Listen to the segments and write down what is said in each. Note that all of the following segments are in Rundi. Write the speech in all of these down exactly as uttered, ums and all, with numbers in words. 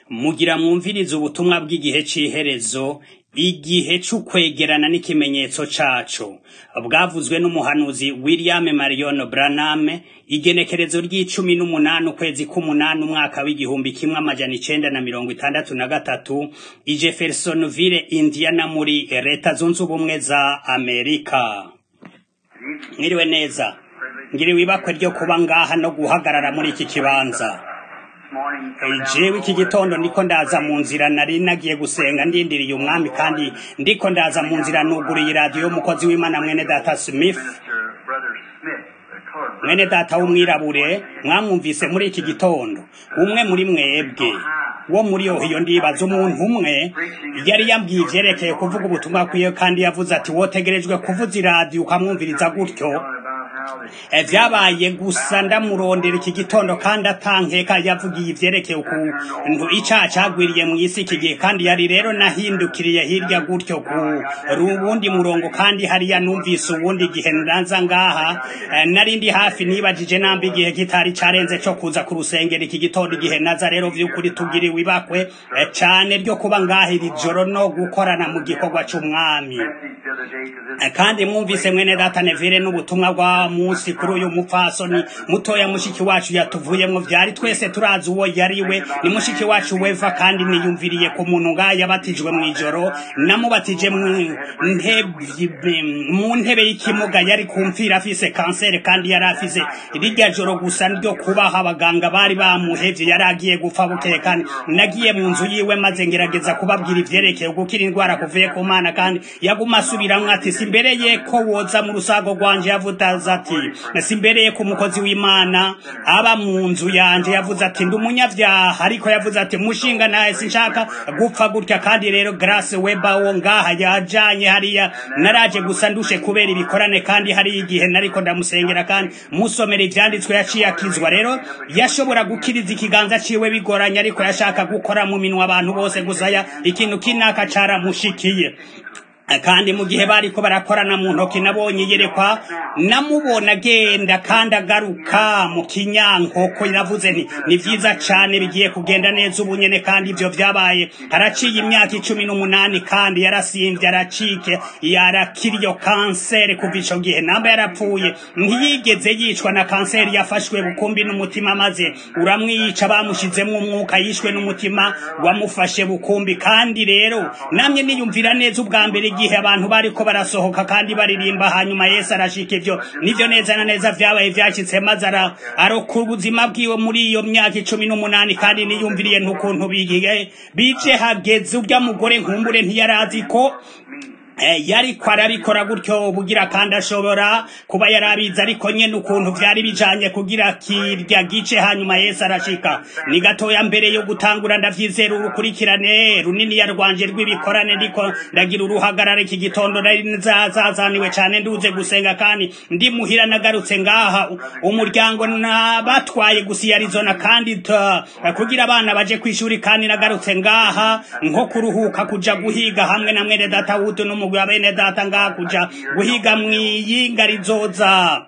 mugira mwumvirize ubutumwa bw'igihe c'iherezo, igihe c'ukwegerana n'ikimenyetso caco, bwavuzwe n'umuhanuzi William Marion Branham, igenekerezo ry'icumi n'umunani ukwezi k'umunani umwaka w'igihumbi kimwe amajana icenda na mirongo itandatu na gatatu, i Jeffersonville, Indiana, muri leta zunze ubumwe za Amerika. Mwiriwe neza, ngiriwe ibakwe ryo kuba ngaha no guhagarara muri iki kibanza. Jewe iki gitondo ndiko ndaza mu nzira nari nagiye gusenga ndindiriye umwami, kandi ndiko ndaza mu nzira nuguriye radio y'umukozi w'Imana mwene data Smith, mwene data w'umwirabure. Mwamwumvise muri iki gitondo, umwe muri mwebwe wo muri Ohio, ndibaza umuntu umwe yari yambwiye ivyerekeye kuvuga ubutumwa kwiye, kandi yavuze ati wotegerejwe kuvuza radio ukamwumviriza gutyo. Vyabaye gusa ndamurondera iki gitondo, kandi atankeka yavugiye ivyerekeye ukuntu icaha cagwiriye mw'isi iki gihe, kandi yari rero nahindukiriye hirya gutyo ku rubundi murongo, kandi hariya numvise ubundi gihe ndaza ngaha nari ndi hafi nibajije namba igihe kitari carenze co kuza ku rusengero iki gitondo, igihe naza rero vy'ukuri tugiriwe ibakwe cane ryo kuba ngaha iri joro no gukorana mu gikorwa c'umwami. Kandi mwumvise mwene data Neville n'ubutumwa bwa musi kuri uyu mupfasoni mutoya mushiki wacu yatuvuyemwo, vyari twese turazi uwo yariwe, ni mushiki wacu Weva, kandi niyumviriye ku muntu ngaha yabatijwe mw'ijoro, namubatije mu ntebe y'ikimuga, yari kumfira afise kanseri, kandi yari afise rirya joro gusa ryo kubaha abaganga bari bamuhevye, yari agiye gupfa bukeye, kandi nagiye mu nzu yiwe maze ngerageza kubabwira ivyerekeye gukira indwara kuvuye ku Mana, kandi yaguma asubiramwo ati simbereye ko woza mu rusago rwanje, yavuze ati simbereye ku mukozi w'Imana aba mu nzu yanje, yavuze ati ndi umunyavyaha, ariko yavuze ati mushinga naye sinshaka gupfa gutya. Kandi rero Grace Weber wo ngaha yajanye hariya, naraje gusa ndushe kubera ibikorane, kandi hari igihe nariko ndamusengera kandi musomera ivyanditswe, yaciye akizwa. Rero yashobora gukiriza ikiganza ciwe bigoranye, ariko yashaka gukora mu minwa abantu bose gusa ya ikintu kinaka caramushikiye. Kandi mu gihe bariko barakorana mu ntoki, nabonye yerekwa, namubona agenda kandi agaruka mu kinyankoko. Navuze nti ni vyiza cane, bigiye kugenda neza ubu nyene, kandi ivyo vyabaye haraciye imyaka icumi n'umunani, kandi yarasimvye aracike, yarakira iyo kanseri. Kuva ico gihe namba yarapfuye, ntiyigeze yicwa na kanseri, yafashwe bukumbi n'umutima maze uramwica, bamushizemwo umwuka, yishwe n'umutima wamufashe bukumbi. Kandi rero namye niyumvira neza ubwa mbere igihe abantu bariko barasohoka kandi baririmba, hanyuma Yesu arashika, ivyo nivyo neza na neza vyabaye vyacitse, maze arokura ubuzima bwiwe muri iyo myaka icumi n'umunani. Kandi niyumviriye ntukuntu bigiye bije hageze, urya mugore nkumbure ntiyarazi ko Eh, yari kwa arabikora gutyo bugira, kandi ashobora kuba yarabiza, ariko nyene ukuntu vyari bijanye kugira kirya gice. Hanyuma Yesu arashika, ni gatoya mbere yo gutangura ndavyizera urukurikirane runini yarwanje rw'ibikorane, ndiko ndagira uruhagarara iki gitondo, nari nzazazaniwe cane nduze gusenga, kandi ndi muhira nagarutse ngaha umuryango nabatwaye gusa Arizona, kandi kugira abana baje kwishuri, kandi nagarutse ngaha nko kuruhuka kuja guhiga hamwe na mwene data Wudu n'umugwi wa bene data ngaha kuja guhiga mwiyinga rizoza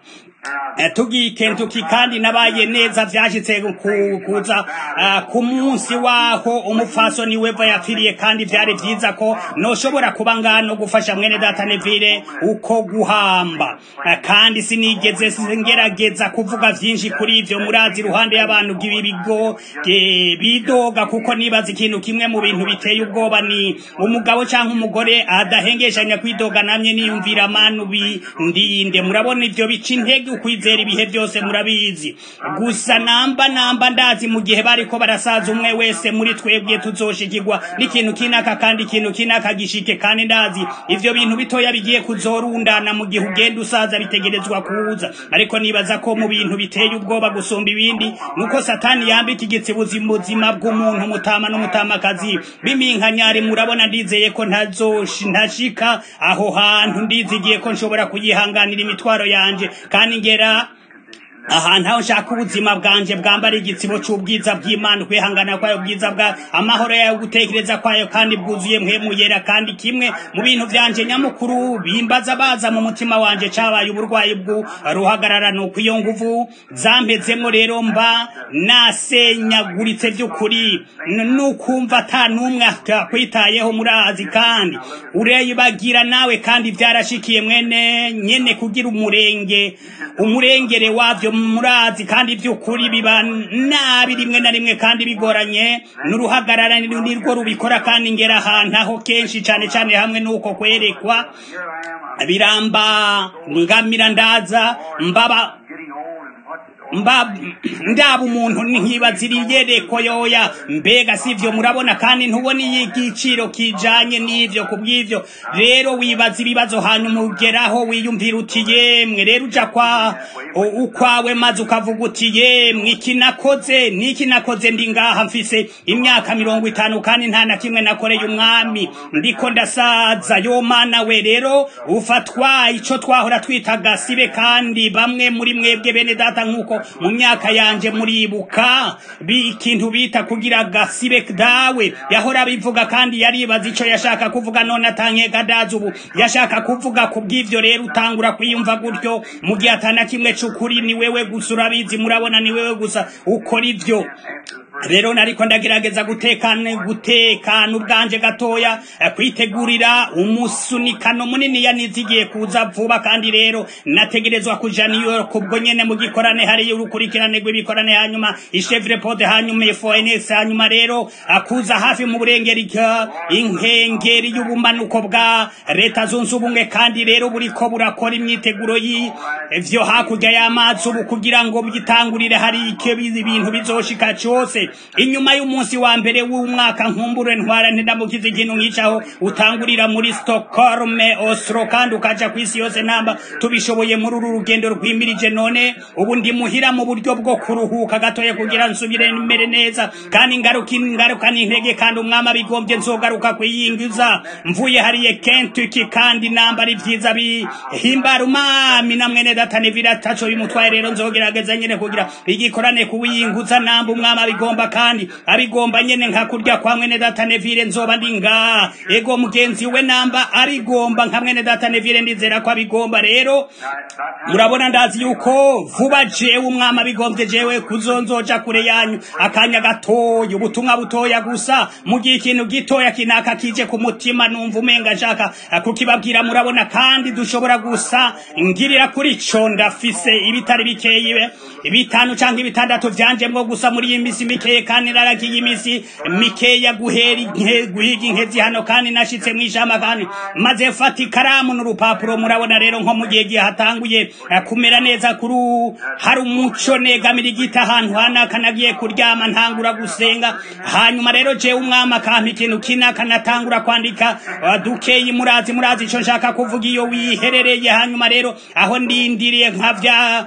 tugiye Kentucky. Kandi nabaye neza, vyashitse kuza uh, ku munsi waho umupfasoni Weva yapfiriye, kandi vyari vyiza ko noshobora kuba ngano gufasha mwene data Neville uko guhamba. Uh, kandi sinigeze singerageza kuvuga vyinshi kuri ivyo, murazi ruhande y'abantu bw'ibigo bidoga, kuko nibaza ikintu kimwe mu bintu biteye ubwoba ni umugabo canke umugore adahengeshanya kwidoga. Namye niyumvira manu bindinde, murabona ivyo bica intege ukwizera ibihe byose, murabizi. Gusa namba namba ndazi mu gihe bariko barasaza, umwe wese muri twebwe tuzoshikirwa n'ikintu kinaka, kandi ikintu kinaka gishike. Kandi ndazi ivyo bintu bitoya bigiye kuzorundana mu gihe ugenda usaza, bitegerezwa kuza. Ariko nibaza ko mu bintu biteye ubwoba gusumba ibindi nuko Satani yambika igitsibuzi mu buzima bw'umuntu, mutama n'umutamakazi biminkanyari. Murabona ndizeye ko ntazoshi ntashika aho hantu, ndizigiye ko nshobora kuyihanganira imitwaro yanje, kandi ngera ahantu aho nshaka ubuzima bwanje bwambara igitsibo cy'ubwiza bw'Imana, kwihangana kwayo bwiza bwa amahoro yayo, gutekereza kwayo kandi bwuzuye mpemu yera. Kandi kimwe mu bintu byanje nyamukuru bimbaza baza mu mutima wanje cabaye uburwayi bwo ruhagarara, nuko iyo nguvu zampezemo rero mba nasenyaguritse by'ukuri, nukumva ata numwe akwitayeho murazi kandi ureyibagira nawe, kandi byarashikiye mwene nyene kugira umurenge umurengere wavyo murazi, kandi by'ukuri biba nabi rimwe na rimwe kandi bigoranye, n'uruhagarara nirwo rubikora. Kandi ngera ahantu aho kenshi cyane cyane hamwe nuko kwerekwa biramba ngamira ndaza mbaba mba ndaba umuntu nkibaziriye reko yoya mbega sivyo murabona, kandi ntubona igiciro kijanye n'ivyo. Kubw'ivyo rero wibaza ibibazo hanyuma ugeraho wiyumvira uti yemwe rero uja kwa ukwawe maze ukavuga uti yemwe iki nakoze niki nakoze, ndi ngaha mfise imyaka mirongo itanu kandi nta na kimwe nakoreye umwami, ndiko ndasaza. Yo mana we, rero ufatwa ico twahora twita gasibe, kandi bamwe muri mwebwe bene data nkuko mu myaka yanje muribuka ikintu bita kugira gasibe dawe yahora bivuga, kandi yaribaza ico yashaka kuvuga, none atanke gadaza ubu yashaka kuvuga. Kubw'ivyo rero utangura kwiyumva gutyo mu gihe atana kimwe c'ukuri, ni wewe gusa urabizi, murabona ni wewe gusa ukora ivyo. Rero nariko ndagerageza gutekana gutekana ubwanje gatoya, kwitegurira umusunikano munini yanizigiye kuza vuba, kandi rero nategerezwa kuja New York ubwo nyene mu gikorane hari urukurikirane rw'ibikorane, hanyuma ishevre pode, hanyuma F N S, hanyuma rero akuza hafi mu burengeri inkengeri y'ubumanuko bwa leta zunze ubumwe. Kandi rero buriko burakora imyiteguro y'ivyo hakurya y'amazi ubu kugira ngo bitangurire hari ike ibintu bizoshika cyose inyuma y'umunsi wa mbere w'umwaka. Nkumbure ntwara ntindamukiza ikintu nk'icaho utangurira muri Stockholm, Oslo, kandi ukaja kwisi yose namba tubishoboye muri uru rugendo rwimirije. None ubu ndi muhira mu buryo bwo kuruhuka gatoye kugira nsubire imbere neza, kandi ngaruka ingaruka n'intege, kandi umwama bigombye nzogaruka kwiyingiza mvuye hariye Kentucky, kandi namba ari vyiza bihimbara umami na mwene data Neville ataco bimutwaye. Rero nzogerageza nyene kugira igikorane kuwiyinguza namba umwama bigomba, kandi abigomba nyene nka kurya kwa mwene data Neville nzoba ndinga ego mugenzi we namba abigomba nka mwene data Neville, ndizera ko abigomba. Rero murabona ndazi yuko vuba jewe umwama bigombye jewe kuzonzoja kure yanyu akanya gatoya, ubutumwa butoya gusa mu gihe ikintu gitoya kinaka kije ku mutima numva umenga nshaka kukibabwira. Murabona, kandi dushobora gusa ngirira kuri co ndafise ibitari bikeye bitanu canke bitandatu vyanje mwo gusa muri imisi mikeye, kandi naragiye imisi mikeya guhera inke guhiga inkezi hano, kandi nashitse mw'ijama kandi maze fata ikaramu n'urupapuro. Murabona rero nko mu gihe gihe hatanguye kumera neza kuri hari umuco negamira igita ahantu hanaka, nagiye kuryama ntangura gusenga, hanyuma rero je umwama akampa ikintu kinaka natangura kwandika dukeyi. murazi murazi ico nshaka kuvuga iyo wiherereye. hanyuma rero aho ndindiriye nkavya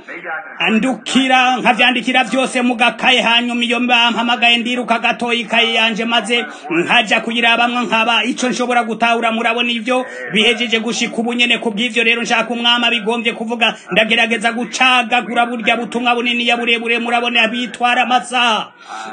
andukira nkavyandikira vyose mu gakaye, hanyuma iyo mpamagaye ndiruka gatoyi ikaye yanje maze nkaja kuyirabamwe nkaba ico nshobora gutahura. Murabona ivyo bihejeje gushika ubunyene. Kubw'ivyo rero nshaka umwama bigombye kuvuga ndagerageza gucagagura burya butumwa bunini ya burebure. Murabona bitwara amasaha,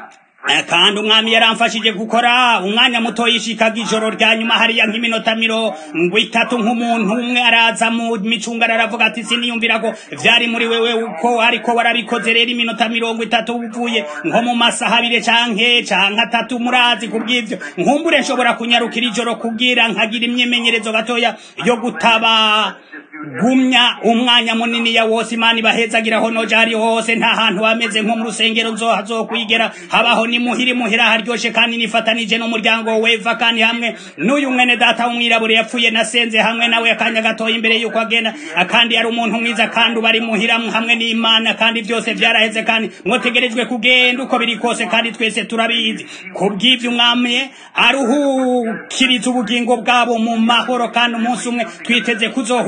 kandi umwami yaramfashije gukora umwanya muto yishikaga ijoro rya nyuma hariya nk'iminota mirongo itatu. nk'umuntu umwe araza mu micungara aravuga ati siniyumvira ko vyari muri wewe uko ariko warabikoze. Rero iminota mirongo itatu uvuye nko mu masaha abiri canke canke atatu. Murazi kubw'ivyo nkumbure nshobora kunyarukira ijoro kugira nkagira imyimenyerezo gatoya yo gutaba gumya umwanya munini ya wose. Imana bahezagira ho noja hari hose, nta hantu hameze nko mu rusengero nzoha zo kwigera habaho. Ni muhiri muhira haryoshe, kandi nifatanije n'umuryango weva, kandi hamwe n'uyu mwene data w'umwirabure yapfuye nasenze hamwe nawe akanya gatoya imbere yuko agenda, kandi yari umuntu mwiza, kandi ubari muhira hamwe n'Imana, kandi byose vyaraheze, kandi mwotegerejwe kugenda uko biri kose, kandi twese turabizi. Kubw'ivyo umwami aruhukiriza ubugingo bwabo mu mahoro, kandi umunsi umwe twiteze kuzohurira mu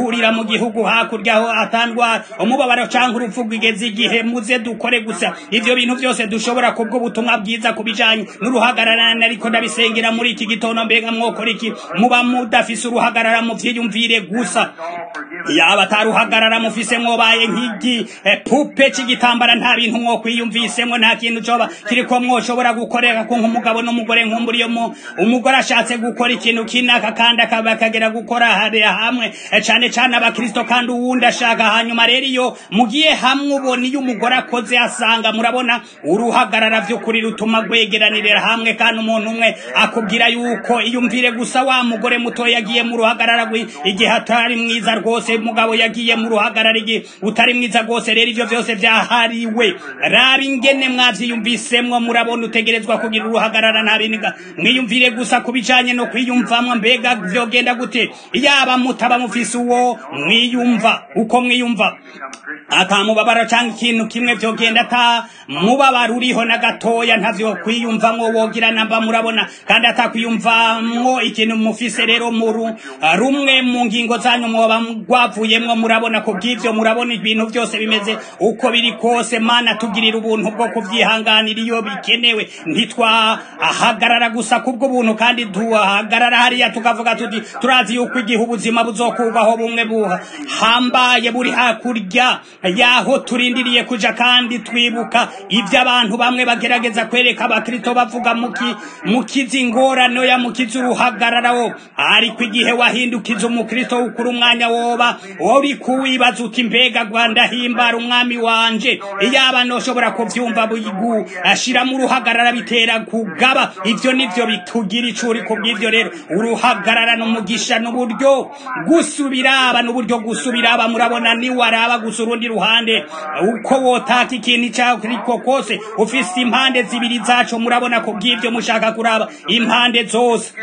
mu gihugu hakurya aho atandwa umubabaro canke urupfu rwigeze igihe muze dukore gusa ivyo bintu byose dushobora kubwo ubutumwa bwiza kubijanye n'uruhagararana ariko ndabisengera muri iki gitondo mbega mwokora iki muba mudafise uruhagarara mu vyiyumvire gusa yaba ataruhagarara mufise mwobaye nk'igi pupe c'igitambara nta bintu mwo kwiyumvisemwo nta kintu coba kiriko mwoshobora gukorera ko nk'umugabo n'umugore nkumburiyo mu umugore ashatse gukora ikintu kinaka kandi akaba akagera gukora hariya hamwe cane cane abakristo kandi uwundi ashaka hanyuma rero iyo mugiye hamwe ubona iyo umugore akoze asanga murabona uruhagarara vy'ukuri rutuma gwegeranirira hamwe kandi umuntu umwe akubwira yuko iyumvire gusa wa mugore muto yagiye mu ruhagarara igihe atari mwiza rwose mugabo yagiye mu ruhagarara igihe utari mwiza rwose rero ivyo vyose vyahariwe raba ingene mwavyiyumvisemwo murabona utegerezwa kugira uruhagarara nta biniga mwiyumvire gusa kubijanye no kwiyumvamwo mbega vyogenda gute yaba mutaba mufise uwo mwiyumva uko mwiyumva atamubabara canke ikintu kimwe vyogenda ata mubabara uriho na gatoya ntavyo kwiyumvamwo wogira namba murabona kandi atakwiyumvamwo ikintu mufise rero muru rumwe mu ngingo zanyu mwoba gwavuyemwo murabona ko bw'ivyo murabona ibintu byose bimeze uko biri kose mana tugirira ubuntu bwo kuvyihanganira iyo bikenewe ntitwa ahagarara gusa kubwo buntu kandi duhagarara hariya tukavuga tuti turazi yuko igihe ubuzima buzokubaho bumwe buha hambaye buri hakurya yaho turindiriye kuja kandi twibuka ivyo abantu bamwe bagerageza kwereka abakristo bavuga muki mukizi ingorano ya mukizi uruhagararawo ariko igihe wahindukiza umukristo ukuri umwanya woba uri kuwibaza uti mbega Rwanda himbara umwami wanje iyaba noshobora kuvyumva buyigu ashira mu ruhagarara bitera kugaba ivyo nivyo bitugira icuri kubw'ivyo rero uruhagarara n'umugisha n'uburyo gusubiraba n'uburyo gusubiraba murabona ni waraba gusa urundi ruhande uko wotaka ikintu cyako kose ufise impande zibiri zaco murabona kubw'ivyo mushaka kuraba impande zose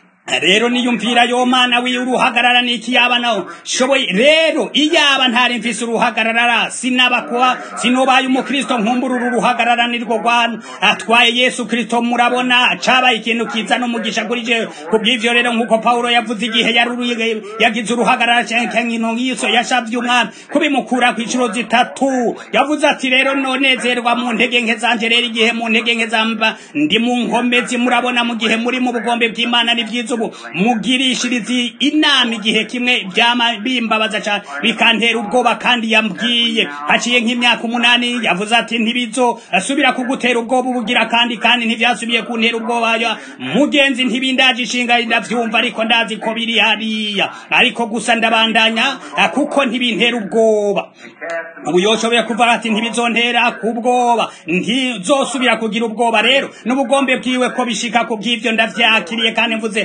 rero niyumvira yo mana wi uruhagarara niki yaba naho shoboye rero iyaba ntari mfise uruhagarara sinabakwa sinobaye umukristo nkumbura uruhagarara nirwo rwana atwaye Yesu Kristo murabona caba ikintu kiza no mugisha kuri je kubw'ivyo rero nkuko Paulo yavuze igihe yaruruye yagize uruhagarara cyane nkino ngiso yashavye umwana kubimukura ku icuro zitatu yavuze ati rero nonezerwa mu ntege nke zanje rero igihe mu ntege nke zamba ndi mu nkomezi murabona mu gihe muri mu bugombe bw'Imana n'ivyizo mugirishirizi inama igihe kimwe byama bimbabaza cyane bikantera ubwoba kandi yambwiye haciye nk'imyaka umunani yavuze ati ntibizo asubira kugutera ubwoba ubugira kandi kandi ntivyasubiye kuntera ubwoba ya mugenzi ntibindaje ishinga ndavyumva ariko ndazi ko biri hariya ariko gusa ndabandanya kuko ntibintera ubwoba ubu yoshobora kuvuga ati ntibizontera kubwoba ntizosubira kugira ubwoba rero n'ubugombe bwiwe ko bishika kubw'ivyo ndavyakiriye kandi mvuze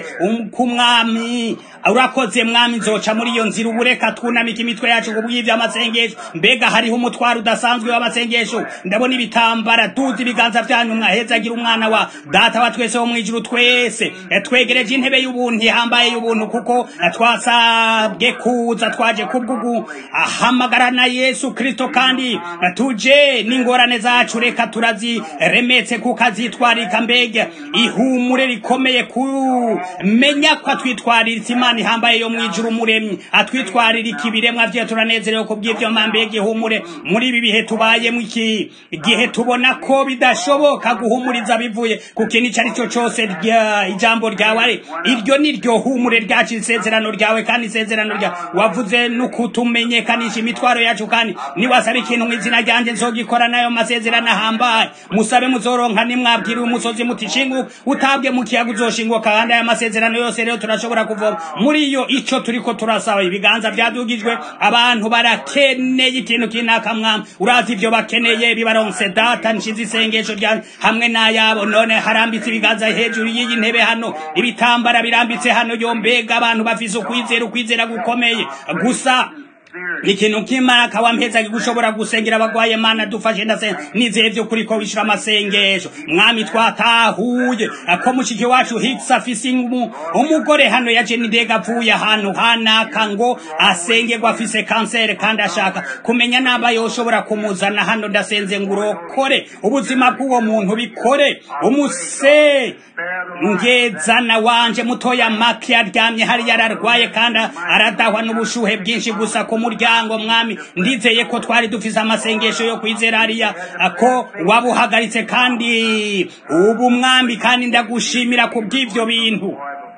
kumwami urakoze mwami nzoca muri iyo nzira ubureka twunamika imitwe yacu kubw'ivyo amasengesho mbega hariho umutwaro udasanzwe w'amasengesho ndabona ibitambara duzi ibiganza vyanyu mwahezagira umwana wa data wa twese wo mwijuru twese twegereje intebe y'ubuntu ihambaye y'ubuntu kuko twasabwe kuza twaje kubwugu ahamagarana Yesu Kristo kandi tuje n'ingorane zacu reka turazi remetse kukazitwarika mbega ihumure rikomeye ku menya ko atwitwarira Imana ihambaye yo mwijuru muremyi atwitwarira ikibiremwa vye turanezerewe ko bw'ivyo mpambege humure muri ibi bihe tubayemo iki igihe tubona ko bidashoboka guhumuriza bivuye ku kintu cari cyo cyose ijambo ryawe iryo niryo humure ryacu isezerano ryawe kandi isezerano rya wavuze nukutumenyekanisha imitwaro yacu kandi ni wasaba ikintu mw'izina ryanje nzogikora nayo masezerano ahambaye musabe muzoronka nimwabwira umusozi mutishingu utabwe mu kiyaga uzoshinguka kandi aya masezerano yose rero turashobora kuvoma muri yo ico turiko turasaba ibiganza byadugijwe abantu barakeneye ikintu kinaka mwam urazi ivyo bakeneye bibaronse data nshize isengesho rya hamwe n'ayabo none harambitse ibiganza hejuru y'iyi ntebe hano ibitambara birambitse hano yombega abantu bafise ukwizera ukwizera gukomeye gusa ikintu kimaka wampezagi gushobora gusengera abagwaye mana dufashe ndase nizeye byo kuri ko wishura amasengesho mwami twatahuye ko mushiki wacu hitsa fisingu umugore hano yaje nidega avuye ahantu hanaka ngo asengerwa afise kanseri kandi ashaka kumenya naba yoshobora kumuzana hano ndasenze ngurokore ubuzima bw'uwo muntu bikore umuse ngezana wanje mutoya maki aryamye hari yararwaye kandi aradahwa n'ubushuhe bwinshi gusa ku muryango mwami ndizeye ko twari dufise amasengesho yo kwizera hariya ko wabuhagaritse kandi ubu mwami kandi ndagushimira ku bw'ivyo bintu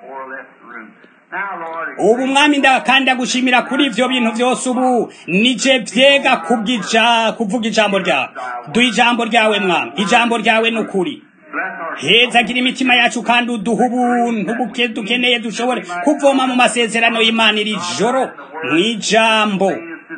ubu mwami nda kandi ndagushimira kuri ivyo bintu byose ubu nije vyega kubwija kuvuga ijambo ryawe du ijambo ryawe mwami ijambo ryawe n'ukuri heza gira imitima yacu kandi uduha ubuntu buke dukeneye dushobore kuvoma mu masezerano y'Imana iri joro mw'ijambo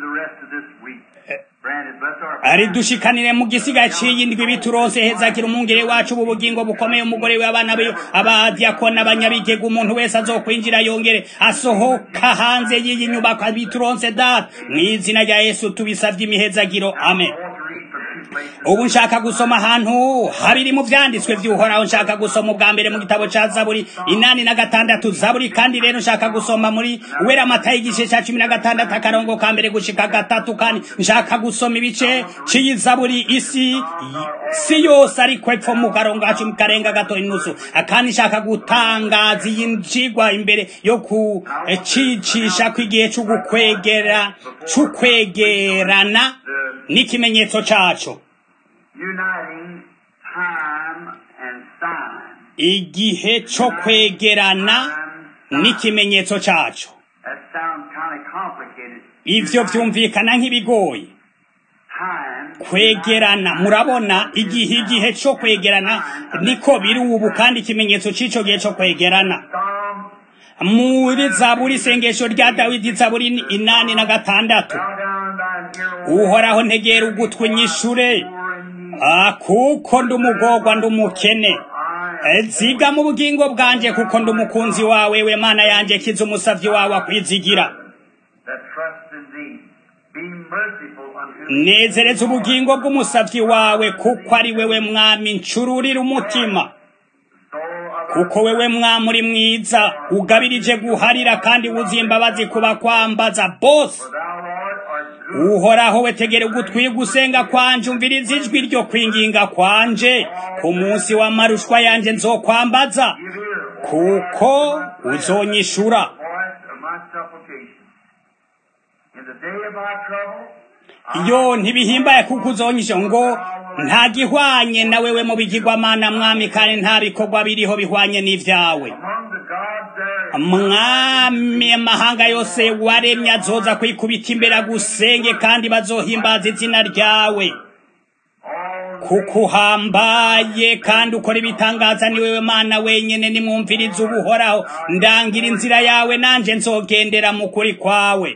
ari dushikanire mu gisiga ciyindwi bituronse heza gira umungere wacu ubu bugingo bukomeye umugore w'abana be abadiakona abanyabigega umuntu wese azokwinjira yongere asohoka hanze y'iyi nyubako bituronse data mw'izina rya Yesu tubisavye imihezagiro amen ubu nshaka gusoma ahantu habiri mu vyanditswe vy'uhoraho nshaka gusoma ubwa mbere mu gitabo ca Zaburi inani na gatandatu Zaburi kandi rero nshaka gusoma muri wera Matayo igice ca cumi na gatandatu akarongo ka mbere gushika gatatu kandi nshaka gusoma ibice c'iyi Zaburi isi si yose ariko epfo mu karongo cumi karenga gato inusu akandi nshaka gutangaza yinjigwa imbere yo kucicisha kw'igihe c'ugukwegera c'ukwegerana n'ikimenyetso caco igihe co kwegerana n'ikimenyetso caco ivyo vyumvikana nk'ibigoye kwegerana murabona igihe igihe co kwegerana niko biri ubu kandi ikimenyetso c'ico gihe co kwegerana muri Zaburi sengesho rya Dawidi Zaburi inani na gatandatu uhoraho ntegera ugutwi nyishure kuko ndumugorwa ndumukene ziga mu bugingo bwanje kuko ndumukunzi wawe we mana yanje kiza umusavyi wawe akwizigira nezereza ubugingo bw'umusavyi wawe kuko ari wewe mwami ncururira umutima kuko wewe mwami uri mwiza ugabirije guharira kandi wuzuye imbabazi kuba kwambaza bose uhoraho wetegere ugutwi gusenga kwanje umviriza ijwi ryo kwinginga kwanje ku munsi w'amarushwa yanje nzokwambaza kuko uzonyishura iyo ntibihimbaye kuko uzonyisha ngo nta gihwanye na wewe mu bigirwamana mwami kandi nta bikorwa biriho bihwanye n'ivyawe mwami amahanga yose waremye azoza kwikubita imbere agusenge kandi bazohimbaza izina ryawe kuko uhambaye kandi ukora ibitangaza ni wewe mana wenyene nimwumviriza ubuhoraho ndangira inzira yawe nanje nzogendera mu kuri kwawe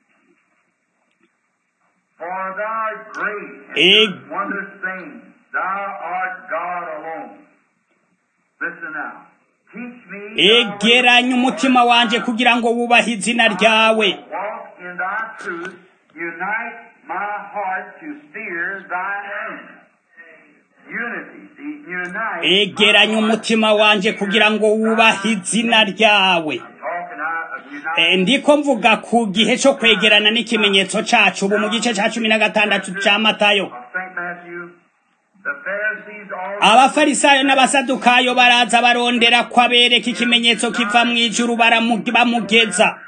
For thou art great and wondrous things, thou art God alone. Listen now. Teach me egeranya umutima wanje kugira ngo wubahe izina ryawe. Walk in thy truth, unite my heart to fear thy name. Unity, unite. Egeranya umutima wanje kugira ngo wubahe izina ryawe. Ndiko mvuga ku gihe cyo kwegerana n'ikimenyetso cacu ubu mu gice ca cumi na gatandatu ca Matayo. Abafarisayo n'abasadukayo baraza barondera kwabereka ikimenyetso kiva mu ijuru baramugeza.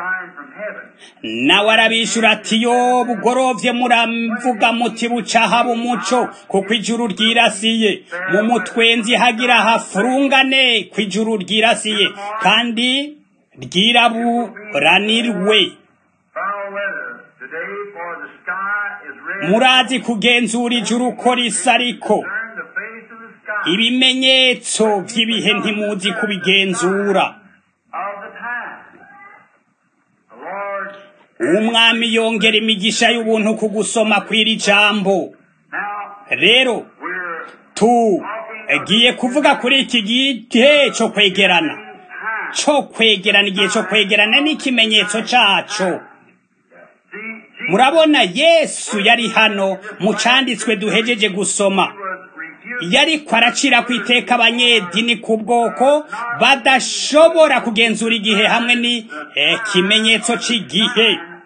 Nawe arabishura ati yo bugorovye muramvuga muti buca haba umuco kuko ijuru ryirasiye mu mutwenzi hagira hafurungane ku ijuru ryirasiye kandi ryiraburanirwe. Murazi kugenzura ijuru uko risa ariko ibimenyetso vy'ibihe ntimuzi kubigenzura. Umwami yongera imigisha y'ubuntu ku gusoma kw'iri jambo. Rero tugiye kuvuga kuri iki gihe cyo kwegerana cyo kwegerana igihe cyo kwegerana n'ikimenyetso caco. murabona Yesu yari hano mu canditswe duhejeje gusoma, yariko aracira ku iteka abanyedini ku bwoko badashobora kugenzura igihe hamwe ni ikimenyetso cy'igihe.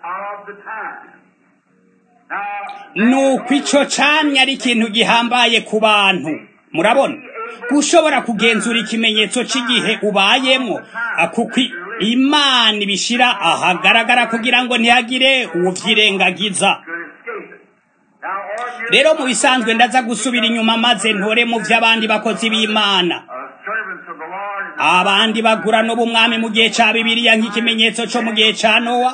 Nuko ico camye ari ikintu gihambaye ku bantu, murabona gushobora kugenzura ikimenyetso cy'igihe ubayemo, kuko Imana ibishira ahagaragara kugira ngo ntihagire uwuvyirengagiza. Rero mu bisanzwe ndaza gusubira inyuma maze ntore mu vy'abandi bakozi b'Imana, abandi bagura no bumwami mu gihe ca Bibiliya nk'ikimenyetso co mu gihe ca Nowa,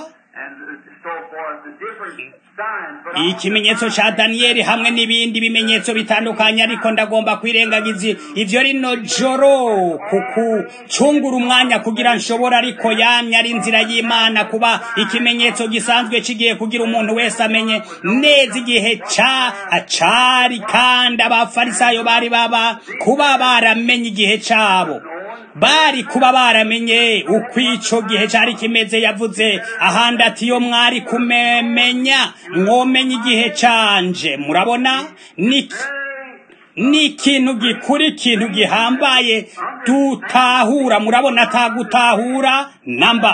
ikimenyetso ca Daniyeli hamwe n'ibindi bimenyetso bitandukanye. Ariko ndagomba kwirengagiza ivyo rino joro kuku cungura umwanya kugira nshobora, ariko yamye ari inzira y'Imana kuba ikimenyetso gisanzwe cigiye kugira umuntu wese amenye neza igihe ca acari, kandi abafarisayo bari baba kuba baramenye igihe cabo, bari kuba baramenye uko ico gihe cari kimeze. Yavuze ahandi ati yo mwari kumemenya mwomenya igihe canje. Murabona niki ni ikintu gikuri, ikintu gihambaye tutahura. Murabona atagutahura namba.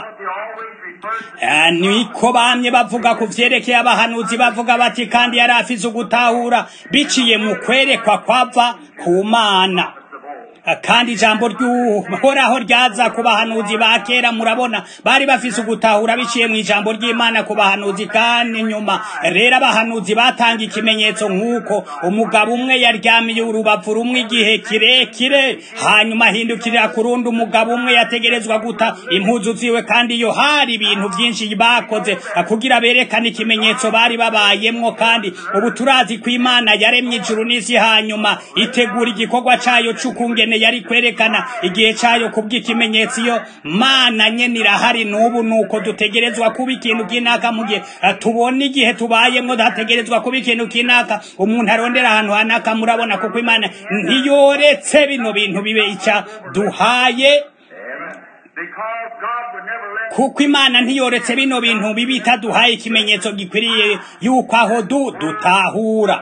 Niko bamye bavuga ku vyerekeye abahanuzi, bavuga bati kandi yari afise ugutahura biciye mu kwerekwa kwava ku Mana, kandi ijambo ry'uhoraho ryaza ku bahanuzi ba kera. Murabona bari bafise ugutahura biciye mu ijambo ry'Imana ku bahanuzi, kandi nyuma rero abahanuzi batanga ikimenyetso nk'uko umugabo umwe yaryamiye urubavu rumwe igihe kirekire, hanyuma ahindukirira ku rundi umugabo umwe yategerezwa guta impuzu ziwe, kandi iyo hari ibintu byinshi bakoze kugira berekane ikimenyetso bari babayemwo. Kandi ubu turazi ko Imana yaremye ijuru n'isi, hanyuma itegura igikorwa cayo c'ukungene yari kwerekana igihe cayo kubw'ikimenyetso. Iyo Mana nyene irahari n'ubu, nuko dutegerezwa kuba ikintu kinaka mu gihe tubona igihe tubayemwo, dategerezwa kuba ikintu kinaka umuntu arondera ahantu hanaka. Murabona kuko Imana ntiyoretse bino bintu bibe ica duhaye, kuko Imana ntiyoretse bino bintu bibi itaduhaye ikimenyetso gikwiriye yuko aho du dutahura.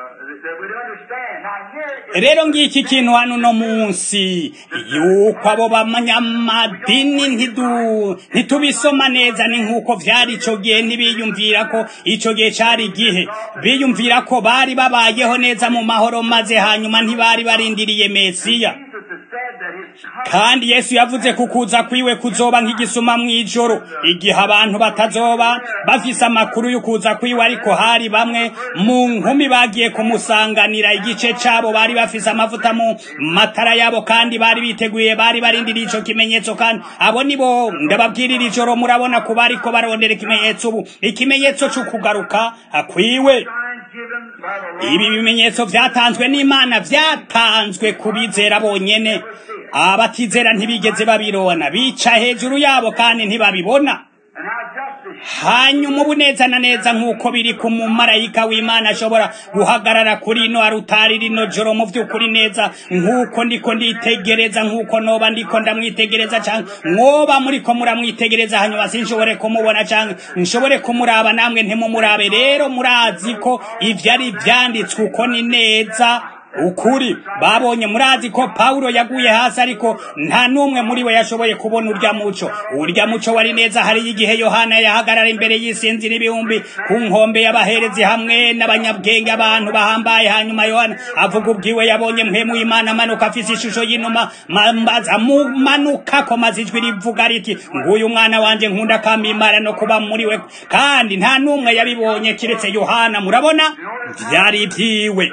Rero ngiki kintu hano no munsi yuko abo bamanyamadini ntidu ntitubisoma neza, ni nkuko vyari ico gihe. Ntibiyumvira ko ico gihe cari igihe, biyumvira ko bari babayeho neza mu mahoro, maze hanyuma ntibari barindiriye Mesiya. Kandi Yesu yavuze kukuza kwiwe kuzoba nk'igisuma mw'ijoro, igihe abantu batazoba bafise amakuru y'ukuza kwiwe. Ariko hari bamwe mu nkumi bagiye kumusanganira, igice cabo bari bafise amavuta mu matara yabo, kandi bari biteguye, bari barindiriye ico kimenyetso. Kandi abo nibo ndababwirira ijoro, murabona ko bariko barondera ikimenyetso. Ubu ikimenyetso c'ukugaruka kwiwe. Ibi bimenyetso vyatanzwe n'Imana, vyatanzwe kubizera bonyene. Abatizera ntibigeze babirona, bica hejuru yabo kandi ntibabibona. Hanyuma ubu neza na neza nk'uko biri ku mumarayika w'Imana ashobora guhagarara kuri ino arutari rino joro, mu vy'ukuri neza nk'uko ndiko nditegereza, nk'uko noba ndiko ndamwitegereza, canke mwoba muriko muramwitegereza, hanyuma sinshobore kumubona canke nshobore kumuraba namwe ntimumurabe. Rero murazi ko ivyo ari vyanditswe uko ni neza ukuri. Babonye, murazi ko Paulo yaguye hasi, ariko nta numwe muri we yashoboye kubona urya muco. Urya muco wari neza hari igihe Yohana yahagarara imbere y'isinzi n'ibihumbi ku nkombe y'abaherezi hamwe n'abanyabwenge, abantu bahambaye. Hanyuma Yohana avuga ubwiwe yabonye mpwemu w'Imana amanuka afise ishusho y'inuma, mambaza mumanuka ko mazijwi rivuga riti, nguyu mwana wanje nkunda, kandi Imana no kuba muri we. Kandi nta numwe yabibonye kiretse Yohana. Murabona vyari vyiwe.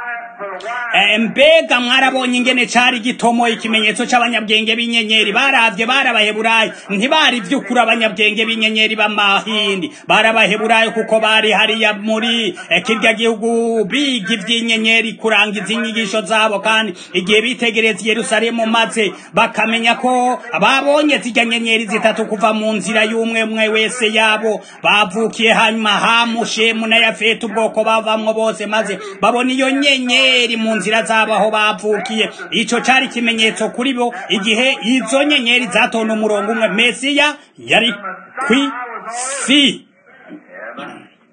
Mbega mwarabonye ingene cari gitomo ikimenyetso c'abanyabwenge b'inyenyeri. Baravye barabaheburayo, ntibari vy'ukuri abanyabwenge b'inyenyeri b'amahindi, barabaheburayo kuko bari hariya muri kirya gihugu biga ivy'inyenyeri kurangiza inyigisho zabo. Kandi igihe bitegereza Yerusalemu maze bakamenya ko babonye zirya nyenyeri zitatu kuva mu nzira y'umwe umwe wese yabo bavukiye, hanyuma Hamu, Shemu na Yafeti, ubwoko bavamwo bose, maze babona iyo nyenyeri mu nzira zabo aho bavukiye. Ico cari ikimenyetso kuri bo igihe izo nyenyeri zatonda umurongo umwe. Mesiya yari kw'isi.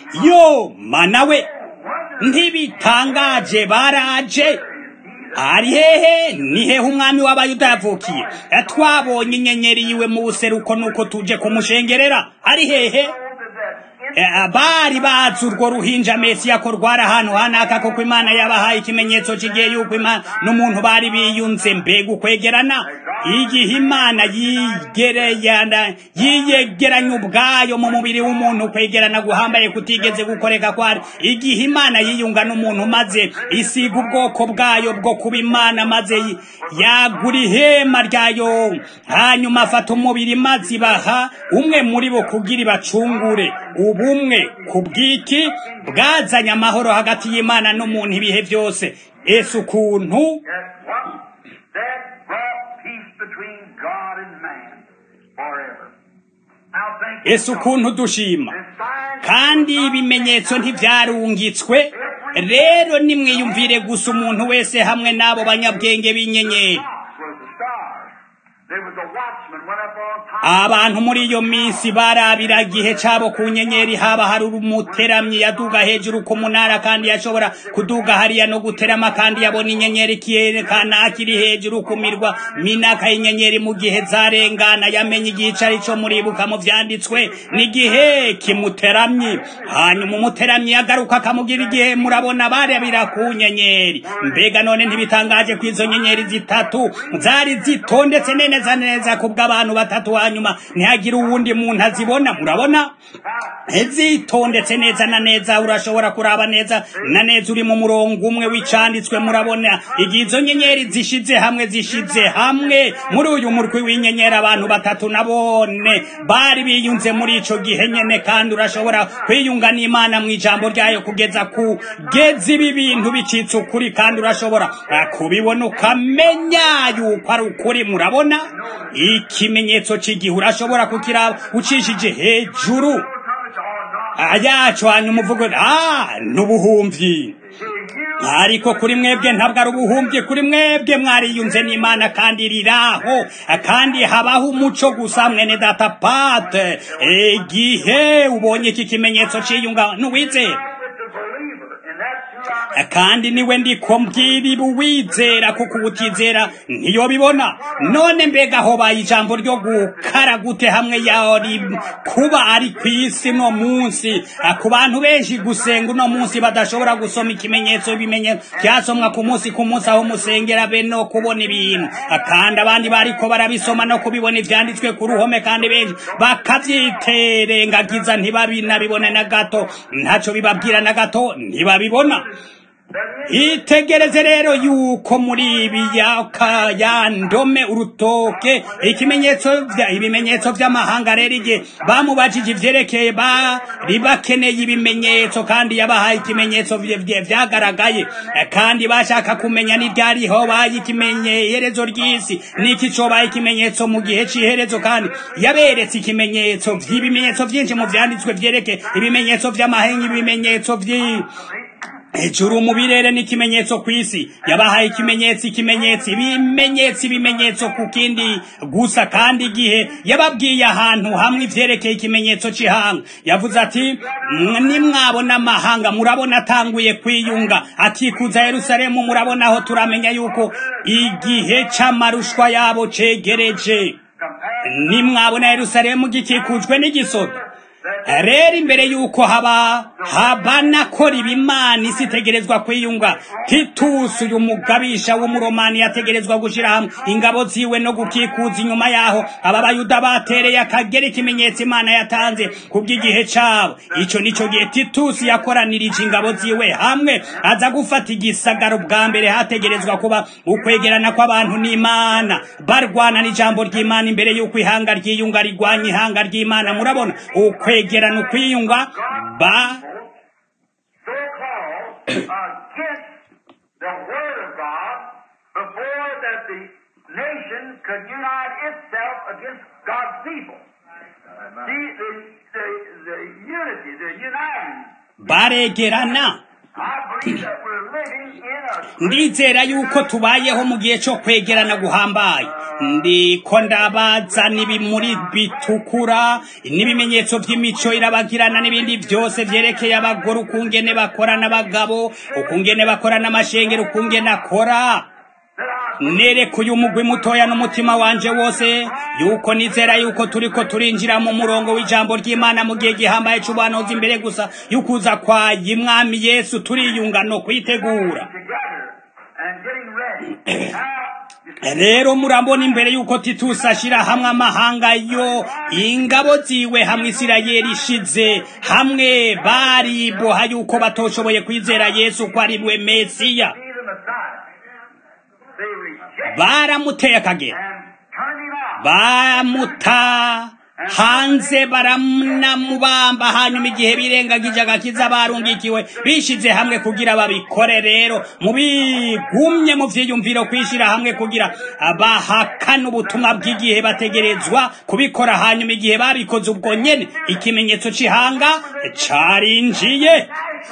yo manawe ntibitangaje baraje ari hehe ni hehe umwami w'abayuda yavukiye twabonye inyenyeri yiwe mu buseruko nuko tuje kumushengerera ari hehe bari bazi urwo ruhinja Mesiya ko rwari ahantu hanaka koko Imana yabahaye ikimenyetso kigiye yuko Imana n'umuntu bari biyunze mbega ukwegerana igihe Imana yigereyana yiyegeranya ubwayo mu mubiri w'umuntu kwegerana guhambaye kutigeze gukoreka kwari igihe Imana yiyunga n'umuntu maze isiga ubwoko bwayo bwo kuba Imana maze yagura ihema ryayo hanyuma afata umubiri maze ibaha umwe muri bo kugira ibacungure ubumwe kubwiki bwazanye amahoro hagati y'Imana n'umuntu ibihe byose ese ukuntu ese ukuntu dushima kandi ibimenyetso ntibyarungitswe rero nimwiyumvire gusa umuntu wese hamwe n'abo banyabwenge b'inyenyeri abantu muri iyo minsi barabira igihe cyabo ku nyenyeri haba hari umuteramyi yaduga hejuru ku munara kandi yashobora kuduga hariya no guterama kandi yabona inyenyeri kiyerekana akiri hejuru ku mirwa minaka y'inyenyeri mu gihe zarengana yamenye igicari cyo muribuka mu vyanditswe n'igihe kimuteramyi hanyuma umuteramyi yagaruka akamugira igihe murabona barabira ku nyenyeri mbega none ntibitangaje ko izo nyenyeri zitatu zari zitondetse neza neza kubw'abantu batatu hanyuma ntihagira uwundi muntu azibona murabona zitondetse neza na neza urashobora kuraba neza na neza uri mu murongo umwe w'icanditswe murabona igihe izo nyenyeri zishize hamwe zishize hamwe muri uyu murwi w'inyenyeri abantu batatu nabone bari biyunze muri ico gihe nyene kandi urashobora kwiyunga n'Imana mu ijambo ryayo kugeza ku gezi ibi bintu bicitse ukuri kandi urashobora kubibona ukamenya yuko ari ukuri murabona ikimenyetso cy'igihe urashobora kukira ucishije hejuru ayacu hanyuma uvuga ah n'ubuhumvyi ariko kuri mwebwe ntabwo ari ubuhumvyi kuri mwebwe mwariyunze n'Imana kandi riraho kandi habaho umuco gusa mwene data Pate igihe ubonye iki kimenyetso cyiyunga n'uwizera kandi niwe ndiko mbwira uwizera kuko ubutizera ntiyo bibona none mbega aho baye ijambo ryo gukara gute hamwe yari kuba ari ku isi no munsi ku bantu benshi gusenga uno munsi badashobora gusoma ikimenyetso bimenye cyasomwa ku munsi ku munsi aho musengera be no kubona ibintu kandi abandi bariko barabisoma no kubibona ivyanditswe ku ruhome kandi benshi bakavyiterengagiza ntibabinabibone na gato ntaco bibabwira na gato ntibabibona itegereze rero yuko muri ibi yakayandome urutoke ikimenyetso vya ibimenyetso vy'amahanga rero igihe bamubajije ivyerekeye bari bakeneye ibimenyetso kandi yabahaye ikimenyetso vyagaragaye kandi bashaka kumenya n'iryariho baye ikimenyerezo ry'isi niki cobaye ikimenyetso mu gihe c'iherezo kandi yaberetse ikimenyetso vy'ibimenyetso vyinshi mu vyanditswe vyerekeye ibimenyetso vy'amahanga ibimenyetso vyi ejuru mu birere n'ikimenyetso kw'isi yabahaye ikimenyetso ikimenyetso ibimenyetso ibimenyetso ku kindi gusa kandi igihe yababwiye ahantu hamwe ivyerekeye ikimenyetso c'ihanga yavuze ati nimwabona amahanga murabona atanguye kwiyunga akikuza Yerusalemu murabona aho turamenya yuko igihe c'amarushwa yabo cegereje nimwabona Yerusalemu gikikujwe n'igisoto rero imbere yuko haba habana kora ibimana isitegerezwa kwiyunga Titus uyu mugabisha w'umuromani yategerezwa gushira hamwe ingabo ziwe no gukikuza inyuma yaho aba bayuda batereye akagera ikimenyetso Imana yatanze kubw'igihe cabo ico nico gihe Titus yakoranirije ingabo ziwe hamwe aza gufata igisagaro bwa mbere hategerezwa kuba ukwegerana kw'abantu n'Imana barwana n'ijambo ry'Imana imbere yuko ihanga ryiyunga rigwanya ihanga ry'Imana murabona ukwe kwegerana ukwiyunga ba baregerana ndizera yuko tubayeho mu gihe cyo kwegerana guhambaye ndiko ndabaza n'ibimuri bitukura n'ibimenyetso by'imico irabagirana n'ibindi byose vyerekeye abagore ukungene bakora n'abagabo ukungene bakora n'amashengero ukungene akora nereka uyu mugwi mutoya n'umutima wanje wose yuko nizera yuko turiko turinjira mu murongo w'ijambo ry'Imana mu gihe gihambaye c'ubuhanuzi imbere gusa yukuza kwa y'Umwami Yesu turiyunga no kwitegura. Rero murambona imbere yuko Titusi ashira hamwe amahanga yo ingabo ziwe hamwe Isirayeli ishize hamwe bariboha yuko batoshoboye kwizera Yesu ko ari we Mesiya, baramuteye akagera bamuta hanze baramubamba, hanyuma igihe birengagije agakiza barungikiwe bishize hamwe kugira babikore. Rero mubigumye mu vyiyumviro kwishira hamwe kugira abahakana ubutumwa bw'igihe bategerezwa kubikora, hanyuma igihe babikoze ubwo nyene ikimenyetso c'ihanga carinjiye.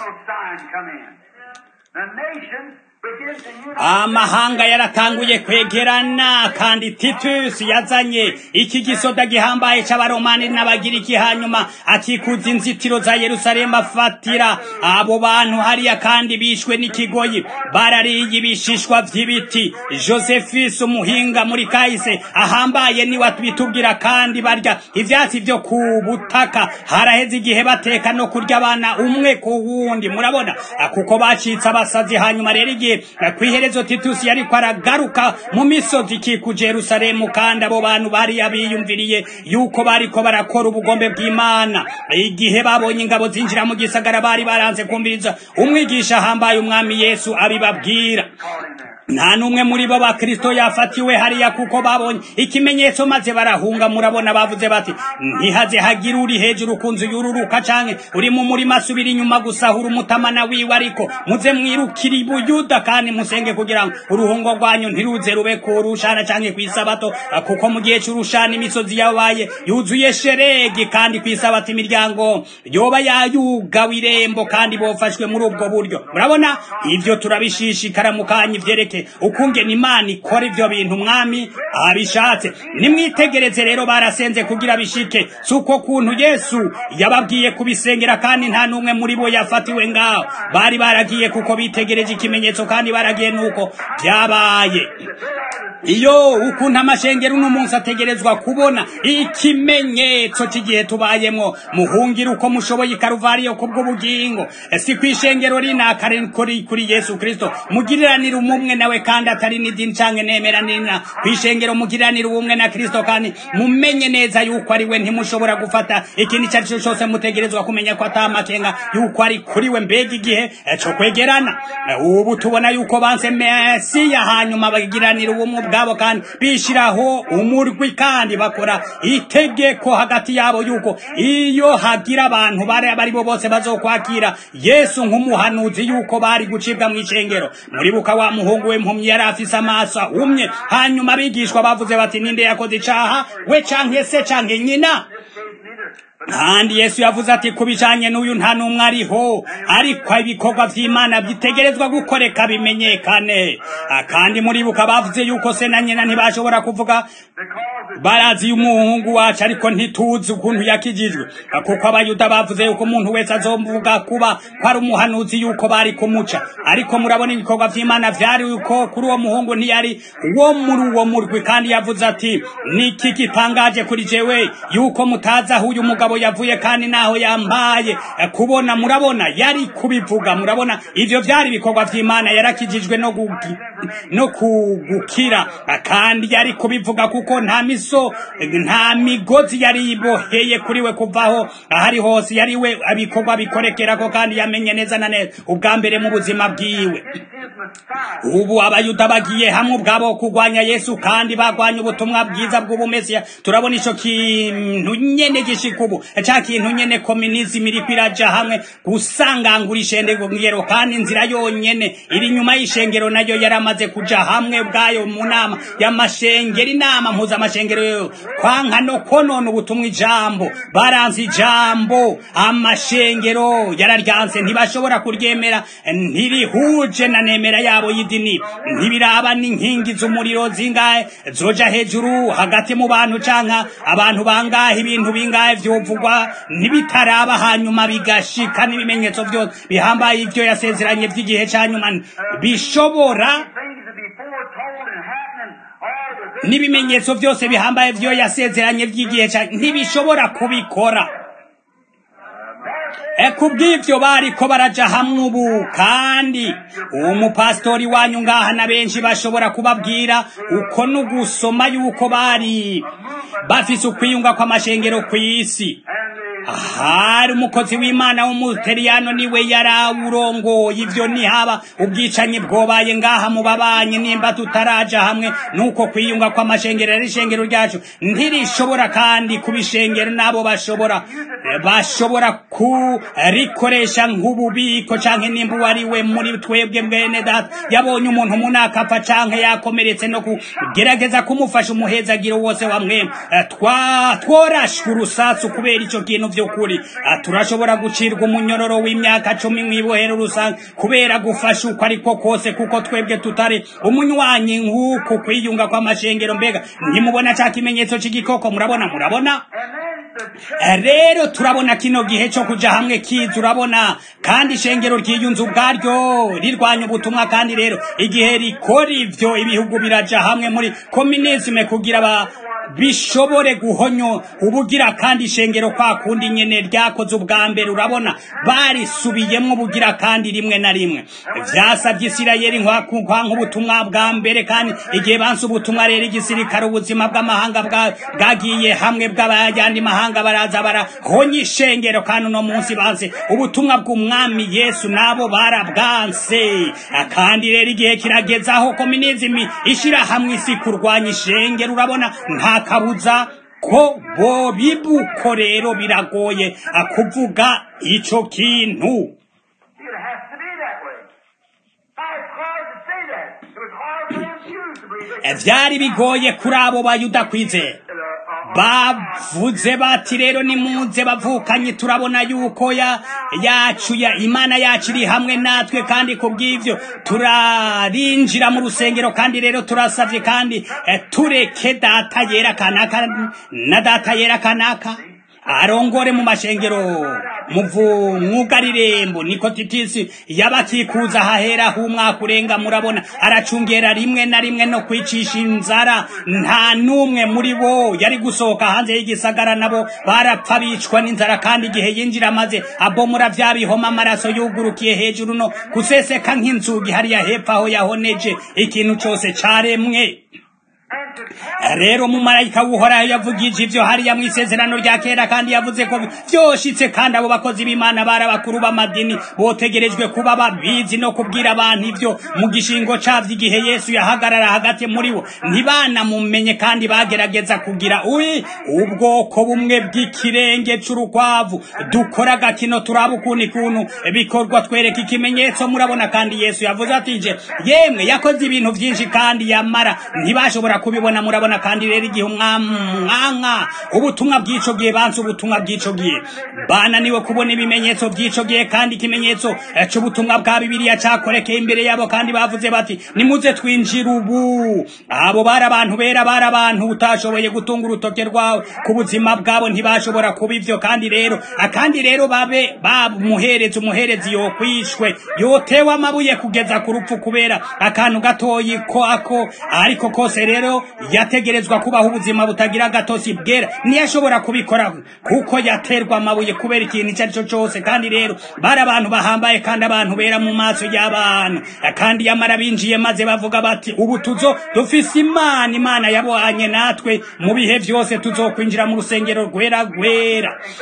Amahanga yaratanguye kwegerana kandi Titusi yazanye iki gisoda gihambaye c'abaromani n'abagiriki, hanyuma akikuza inzitiro za Yerusalemu afatira abo bantu hariya kandi bishwe n'ikigoyi, barariye ibishishwa vy'ibiti. Josephus umuhinga muri kahise ahambaye ni watubitubwira kandi barya ivyatsi vyo ku butaka, haraheze igihe bateka no kurya abana umwe ku wundi, murabona kuko bacitse abasazi. Hanyuma rero igihe kwiherezo Titusi yari kwaragaruka mu misozi ikikuje Yerusalemu, kandi abo bantu bari abiyumviriye yuko bariko barakora ubugombe bw'Imana. Igihe babonye ingabo zinjira mu gisagara bari baranze kumviriza umwigisha ahambaye Umwami Yesu abibabwira. Nta numwe muri bo ba Kristo yafatiwe hariya kuko babonye ikimenyetso maze barahunga. Murabona bavuze bati ntihaze hagira uri hejuru kunzu yururuka canke uri mu murima asubira inyuma gusahura umutamana wiwe, ariko muze mwirukira i Buyuda kandi musenge kugira ngo uruhungo rwanyu ntiruze rube ku rushana canke kw'isabato, kuko mu gihe c'urushana imisozi yabaye yuzuye sheregi, kandi kw'isabato imiryango yoba yayugawe irembo kandi bofashwe muri ubwo buryo. Murabona ivyo turabishishikara mu kanya vyereke ukungene Imana ikora ivyo bintu Umwami abishatse. Nimwitegereze rero barasenze kugira bishike, suko kuntu Yesu yababwiye kubisengera, kandi nta numwe muri bo yafatiwe ngaho. Bari baragiye kuko bitegereje ikimenyetso, kandi baragiye nuko byabaye. Iyo ukuntu amashengero uno munsi ategerezwa kubona ikimenyetso cy'igihe tubayemwo, muhungira uko mushoboye Karuvariyo kubw'ubugingo, si kwishengero rinakare kuri kuri Yesu Kristo, mugiriranira umumwe nawe kandi atari n'idini canke nemeranira kwishengero, mugiriranira umwe na Kristo kandi mumenye neza yuko ari we. Ntimushobora gufata ikintu cyari cyo cyose, mutegerezwa kumenya ko atamakenga yuko ari kuri we. Mbega igihe cyo kwegerana ubu tubona yuko banse Mesiya, hanyuma bagiranira ubumwe bwabo kandi bishiraho umurwi kandi bakora itegeko hagati yabo yuko iyo hagira abantu bari bari bo bose bazokwakira Yesu nk'umuhanuzi yuko bari gucibwa mu icengero. Muribuka wa muhungu we mpumyi yari afise amaso ahumye, hanyuma abigishwa bavuze bati ninde yakoze icaha, we canke se canke nyina? Kandi Yesu yavuze ati kubijanye n'uyu nta numwe ariho, ariko ibikorwa vy'Imana bitegerezwa gukoreka bimenyekane. Kandi muribuka bavuze yuko se na nyina ntibashobora kuvuga, barazi umuhungu wacu ariko ntituzi ukuntu yakijijwe, kuko Abayuda bavuze yuko umuntu wese azomvuga kuba ko ari umuhanuzi yuko bari kumuca. Ariko murabona ibikorwa vy'Imana vyari yuko kuri uwo muhungu ntiyari wo muri uwo murwi, kandi yavuze ati niki gitangaje kuri jewe yuko mutaza aho uyu mugabo yavuye kandi naho yambaye kubona. Murabona yari kubivuga. Murabona ivyo vyari ibikorwa vy'Imana, yarakijijwe no gugi, no kugukira, kandi yari kubivuga kuko nta miso nta migozi yari iboheye kuri we kuvaho ahari hose. Yari we abikorwa bikorekerako kandi yamenye neza na neza ubwa mbere mu buzima bwiwe. Ubu Abayuda bagiye hamwe ubwabo kugwanya Yesu kandi bagwanya ubutumwa bwiza bw'ubumesiya. Turabona ico kintu nyene gishikubu ca kintu nyene communism iri kwiraja hamwe gusangangura ishengero ngero, kandi inzira yonyene iri nyuma y'ishengero nayo yaramaze kuja hamwe bwayo mu nama y'amashengero, inama mpuza amashengero amashengero kwanka no konona ubutumwa ijambo baranze ijambo amashengero yararyanse ntibashobora kuryemera ntirihuje na nemera yabo y'idini ntibiraba n'inkingi z'umuriro zingahe zoja hejuru hagati mu bantu canka abantu bangahe ibintu bingahe vyovugwa nibitaraba hanyuma bigashika n'ibimenyetso byose bihambaye ivyo yasezeranye vy'igihe ca nyuma bishobora n'ibimenyetso byose bihambaye vyo yasezeranye vy'igihe ca ntibishobora kubikora ekubw'ivyo bariko baraja hamwe ubu kandi umupastori wanyu ngaha na benshi bashobora kubabwira uko n'ugusoma yuko bari bafise ukwiyunga kw'amashengero kw'isi hari umukozi w'Imana w'umuteriyano niwe yarawurongoye ivyo nihaba ubwicanyi bwobaye ngaha mu babanye nimba tutaraja hamwe nuko kwiyunga kw'amashengero n'ishengero ryacu ntirishobora kandi kubishengero nabo bashobora bashobora kurikoresha nk'ububiko canke nimba wariwe muri twebwe mwene data yabonye umuntu munakapfa canke yakomeretse no kugerageza kumufasha umuhezagiro wose wa mwemwe twa tworashwe urusatsu kubera ico kintu vy'ukuri turashobora gucirwa umunyororo w'imyaka cumi mw'ibohero rusange kubera gufasha uko ariko kose kuko twebwe tutari umunywanyi nk'uku kwiyunga kw'amashengero mbega ntimubona ca kimenyetso c'igikoko murabona murabona rero turabona kino gihe cyo kuja hamwe kiza urabona kandi ishengero ryiyunze ubwaryo rirwanya ubutumwa kandi rero igihe rikora ivyo ibihugu biraja hamwe muri communisme kugira ba bishobore guhonyo ubugira kandi ishengero kwa kundi nyene ryakoze ubwa mbere urabona barisubiyemwo ubugira kandi rimwe na rimwe vyasavye Isirayeli nkwa nk'ubutumwa bwa mbere kandi igihe banse ubutumwa rero igisirikare ubuzima bw'amahanga bwagiye hamwe bw'abayandi mahanga baraza barahonye ishengero kandi uno munsi banse ubutumwa bw'umwami Yesu nabo barabwanse kandi rero igihe kiragezaho komunizimi ishira hamwe isi kurwanya ishengero urabona nta kabuza ko bo bibuko rero biragoye akuvuga ico kintu vyari bigoye kuri abo bayuda kwizera bavuze bati rero nimuze bavukanye turabona yuko ya yacu ya Imana yacu iri hamwe natwe kandi kubw'ivyo turarinjira mu rusengero kandi rero turasavye kandi eh, tureke data yera kanaka na data yera kanaka arongore mu mashengero muvu mwugarirembo niko titisi yabakikuza hahera humwa kurenga murabona aracungera rimwe na rimwe no kwicisha inzara nta numwe muri bo yari gusohoka hanze y'igisagara nabo barapfa bicwa n'inzara kandi igihe yinjira maze abomura vyabihoma amaraso yugurukiye hejuru no kuseseka nk'inzugi hariya hepfo aho yahoneje ikintu cose caremwe rero mu marayika w'uhoraho yavugije ivyo hariya mw'isezerano rya kera kandi yavuze ko vyoshitse kandi abo bakozi b'Imana barabakuru b'amadini botegerejwe kuba babizi no kubwira abantu ivyo mu gishingo cavyo igihe Yesu yahagarara hagati muri bo ntibanamumenye kandi bagerageza kugira uyi ubwoko bumwe bw'ikirenge c'urukwavu dukora gakino turaba ukuntu ikuntu bikorwa twereka ikimenyetso murabona kandi Yesu yavuze ati je yemwe yakoze ibintu vyinshi kandi yamara ntibashobora kubibona murabona kandi rero igihe umwamwa ubutumwa bw'ico gihe banse ubutumwa bw'ico gihe bananiwe kubona ibimenyetso by'ico gihe kandi ikimenyetso c'ubutumwa bwa Bibiliya cakorekeye imbere yabo kandi bavuze bati nimuze twinjira ubu abo bari abantu bera bari abantu utashoboye gutunga urutoke rwawe ku buzima bwabo ntibashobora kuba ivyo kandi rero akandi rero babe bamuhereza umuherezi yokwishwe yotewe amabuye kugeza ku rupfu kubera akantu gatoyi ko ako ariko kose rero yategerezwa kubaho ubuzima butagira gatosi bwera ntiyashobora kubikora kuko yaterwa amabuye kubera ikintu icyo ari cyo cyose kandi rero bari abantu bahambaye kandi abantu bera mu maso y'abantu kandi yamara binjiye maze bavuga bati ubu tuzo dufise Imana Imana yabohanye natwe mu bihe byose tuzokwinjira mu rusengero rwera rwera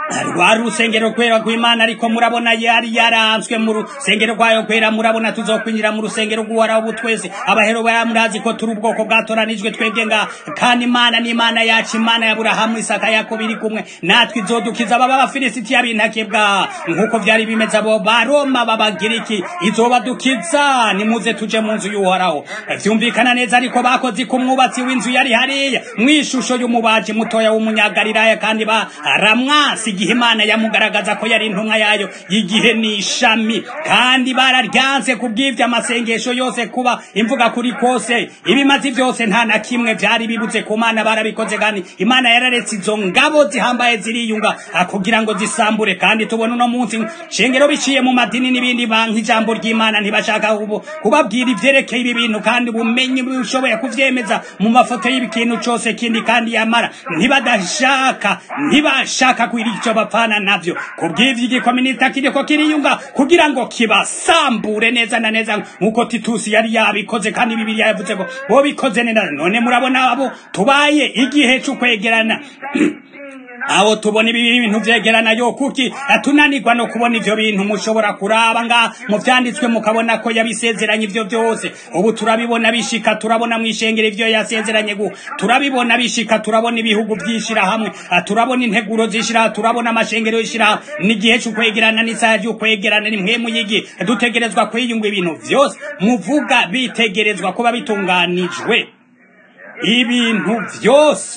rwa rusengero kwera kw'Imana ariko murabona yari yaranzwe mu rusengero rwayo kwera murabona tuzokwinjira mu rusengero rw'uhoraho ubu twese abahero bamurazi ko turi ubwoko bwatoranijwe twebwe nga kandi Imana ni Imana yacu Imana ya Aburahamu Isaka Yakobo iri kumwe natwe izodukiza baba abafilisitiya b'intakebwa nk'uko vyari bimeze abo baroma babagiriki izobadukiza nimuze tuje mu nzu y'uhoraho vyumvikana neza ariko bakoze ku mwubatsi w'inzu yari hariya mw'ishusho y'umubaji mutoya w'umunyagalilaya kandi baramwasi igihe Imana yamugaragaza ko yari intumwa yayo y'igihe n'ishami kandi bararyanze kubw'ivyo amasengesho yose kuba imvuga kuri kose ibimazi vyose nta na kimwe vyari bibuze ku Mana barabikoze kandi Imana yararetse izo ngabo zihambaye ziriyunga kugira ngo zisambure kandi tubona uno munsi shengero biciye mu madini n'ibindi banki ijambo ry'Imana ntibashaka kubabwira ivyerekeye ibi bintu kandi ubumenyi bushoboye kuvyemeza mu mafoto y'ibikintu cose kindi kandi yamara ntibadashaka ntibashaka kwira icyo bapfana navyo kubw'ivyo igikominista kiriko kiriyunga kugira ngo kibasambure neza na neza nkuko Titusi yari yabikoze kandi Bibiliya yavuze ko bo bikoze neza none murabona abo tubaye igihe cyo kwegerana aho tubona ibi bintu vyegerana yo kuki atunanirwa no kubona ivyo bintu mushobora kuraba nga mu vyanditswe mukabona ko yabisezeranye ivyo byose ubu turabibona bishika turabona mwishengere ivyo yasezeranye gu turabibona bishika turabona ibihugu vyishira hamwe turabona integuro zishira turabona amashengero yishira n'igihe cyo kwegerana n'isaha cyo kwegerana ni mwe muyigi dutegerezwa kwiyungwa ibintu vyose muvuga bitegerezwa kuba bitunganijwe ibintu vyose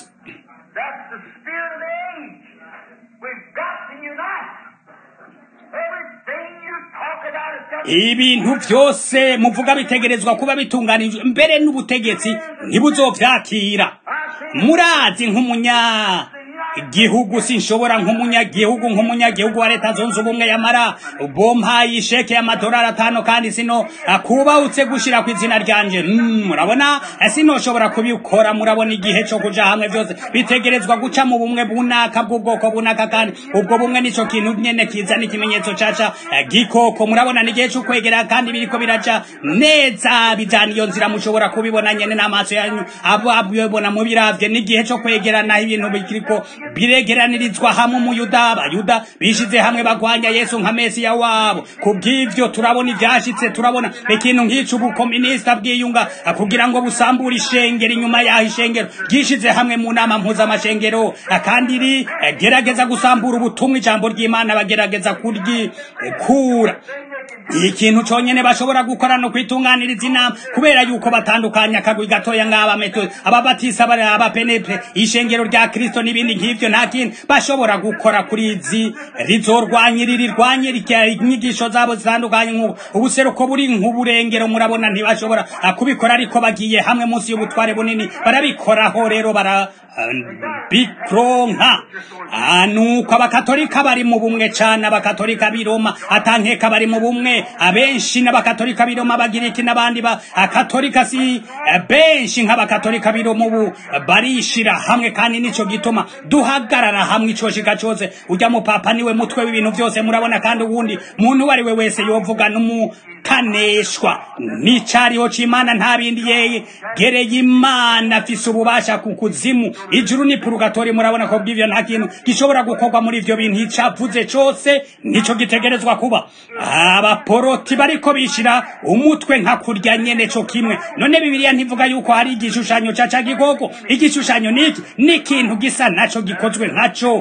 ibintu vyose muvuga bitegerezwa kuba bitunganijwe mbere n'ubutegetsi ntibuzovyakira murazi nk'umunya igihugu sinshobora nk'umunyagihugu nk'umunyagihugu wa leta zunze ubumwe yamara bompaye isheke y'amadolari atanu kandi sino akubahutse gushira ku izina ryanje murabona sinoshobora kubikora murabona igihe cyo kuja hamwe byose bitegerezwa guca mu bumwe bunaka bw'ubwoko bunaka kandi ubwo bumwe nico kintu nyene kiza n'ikimenyetso caca gikoko murabona n'igihe cyo kwegera kandi biriko biraca neza bijana iyo nzira mushobora kubibona nyene n'amaso yanyu abo abibona mu biravye n'igihe cyo kwegerana ibintu bikiriko biregeranirizwa hamwe mu Yuda abayuda bishize hamwe bagwanya Yesu nka Mesiya wabo kubw'ivyo turabona ivyashitse turabona ikintu nk'ico ubukominista bwiyunga kugira ngo busambure ishengero inyuma yaho ishengero gishize hamwe mu nama mpuza amashengero kandi ri gerageza gusambura ubutumwa ijambo ry'Imana bagerageza kuryi kura ikintu conyene bashobora gukora no kwitunganiriza inama kubera yuko batandukanya akagwi gatoya ngaba meto ababatisa bari abapenetre ishengero rya Kristo n'ibindi nk'ivyo nta kintu bashobora gukora kuri izi rizorwanyirira rwanyirira inyigisho zabo zitandukanye nk'ubu ubuseruko buri nk'uburengero murabona ntibashobora kubikora ariko bagiye hamwe munsi y'ubutware bunini barabikoraho rero bara bikronka anuko abakatolika bari mu bumwe cyane abakatolika biroma atankeka bari mu bumwe abenshi n'abakatolika biroma bagiriki n'abandi ba akatolika si benshi nk'abakatolika biroma ubu barishira hamwe kandi nico gituma duhagarara hamwe ico shika cyose ujya mu papa niwe mutwe w'ibintu byose murabona kandi ubundi muntu wari we wese yovuga numu kaneshwa n'icariho c'Imana nta bindi yeye gereye Imana afise ububasha ku kuzimu ijuru ni purgatori murabona ko bw'ivyo nta kintu gishobora gukorwa muri ivyo bintu icavuze cose nico gitegerezwa kuba abaporoti bariko bishira umutwe nka kurya nyene co kimwe none Bibiliya ntivuga yuko hari igishushanyo caca gikoko igishushanyo niki n'ikintu gisa naco gikozwe nkaco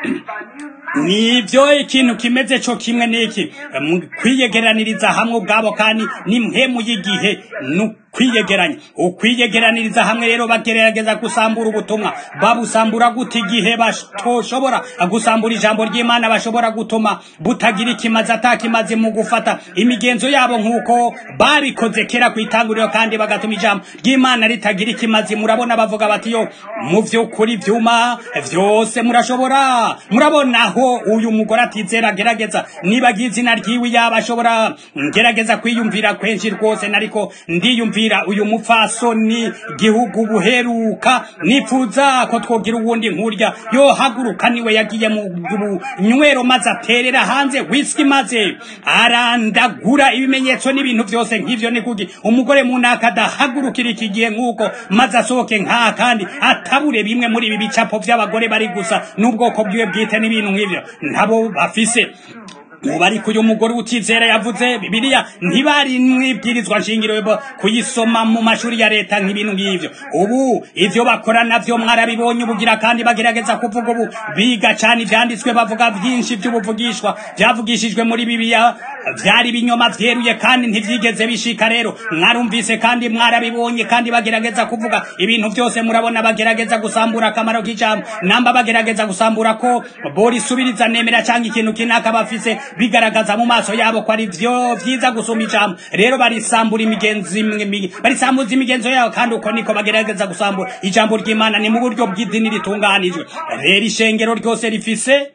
nivyo ikintu kimeze co kimwe niki kwiyegeraniriza hamwe ubwabo kandi ni mpemu y'igihe kwiyegeranya ukwiyegeraniriza hamwe rero bagerageza gusambura ubutumwa babusambura gute igihe batoshobora gusambura ijambo ry'Imana bashobora gutuma butagira ikimazi atakimazi mu gufata imigenzo yabo nk'uko babikoze kera kwitanguriro kandi bagatuma ijambo ry'Imana ritagira ikimazi murabona bavuga bati yo mu vyo kuri vyuma vyose murashobora murabona aho uyu mugore atizera gerageza niba gizina ryiwe yabashobora ngerageza kwiyumvira kwenshi rwose nariko ndiyumvira kubwira uyu mupfasoni gihugu buheruka nifuza ko twogira uwundi nkurya yo haguruka niwe yagiye mu nywero maze aterera hanze whisky maze arandagura ibimenyetso n'ibintu byose nk'ivyo ni kugi umugore munaka adahagurukira iki gihe nk'uko maze asohoke nka kandi atabure bimwe muri ibi bicapo by'abagore bari gusa n'ubwoko bwiwe bwite n'ibintu nk'ivyo ntabo bafise mubari kuyo mugore utizera yavuze Bibiliya ntibari mwibwirizwa nshingiro yo kuyisoma mu mashuri ya leta nk'ibintu ngivyo ubu ivyo bakora navyo mwarabibonye ubugira kandi bagerageza kuvuga ubu biga cyane ivyanditswe bavuga byinshi by'ubuvugishwa byavugishijwe muri Bibiliya vyari binyoma vyeruye kandi ntivyigeze bishika rero mwarumvise kandi mwarabibonye kandi bagerageza kuvuga ibintu byose murabona bagerageza gusambura akamaro k'ijambo namba bagerageza gusambura ko bori subiriza nemera cyangwa ikintu kinaka bafise bigaragaza mu maso yabo ko ari vyo vyiza gusoma ijambo rero barisambura imigenzi barisambuza imigenzo yabo kandi uko niko bagerageza gusambura ijambo ry'Imana ni mu buryo bw'idini ritunganijwe rero ishengero ryose rifise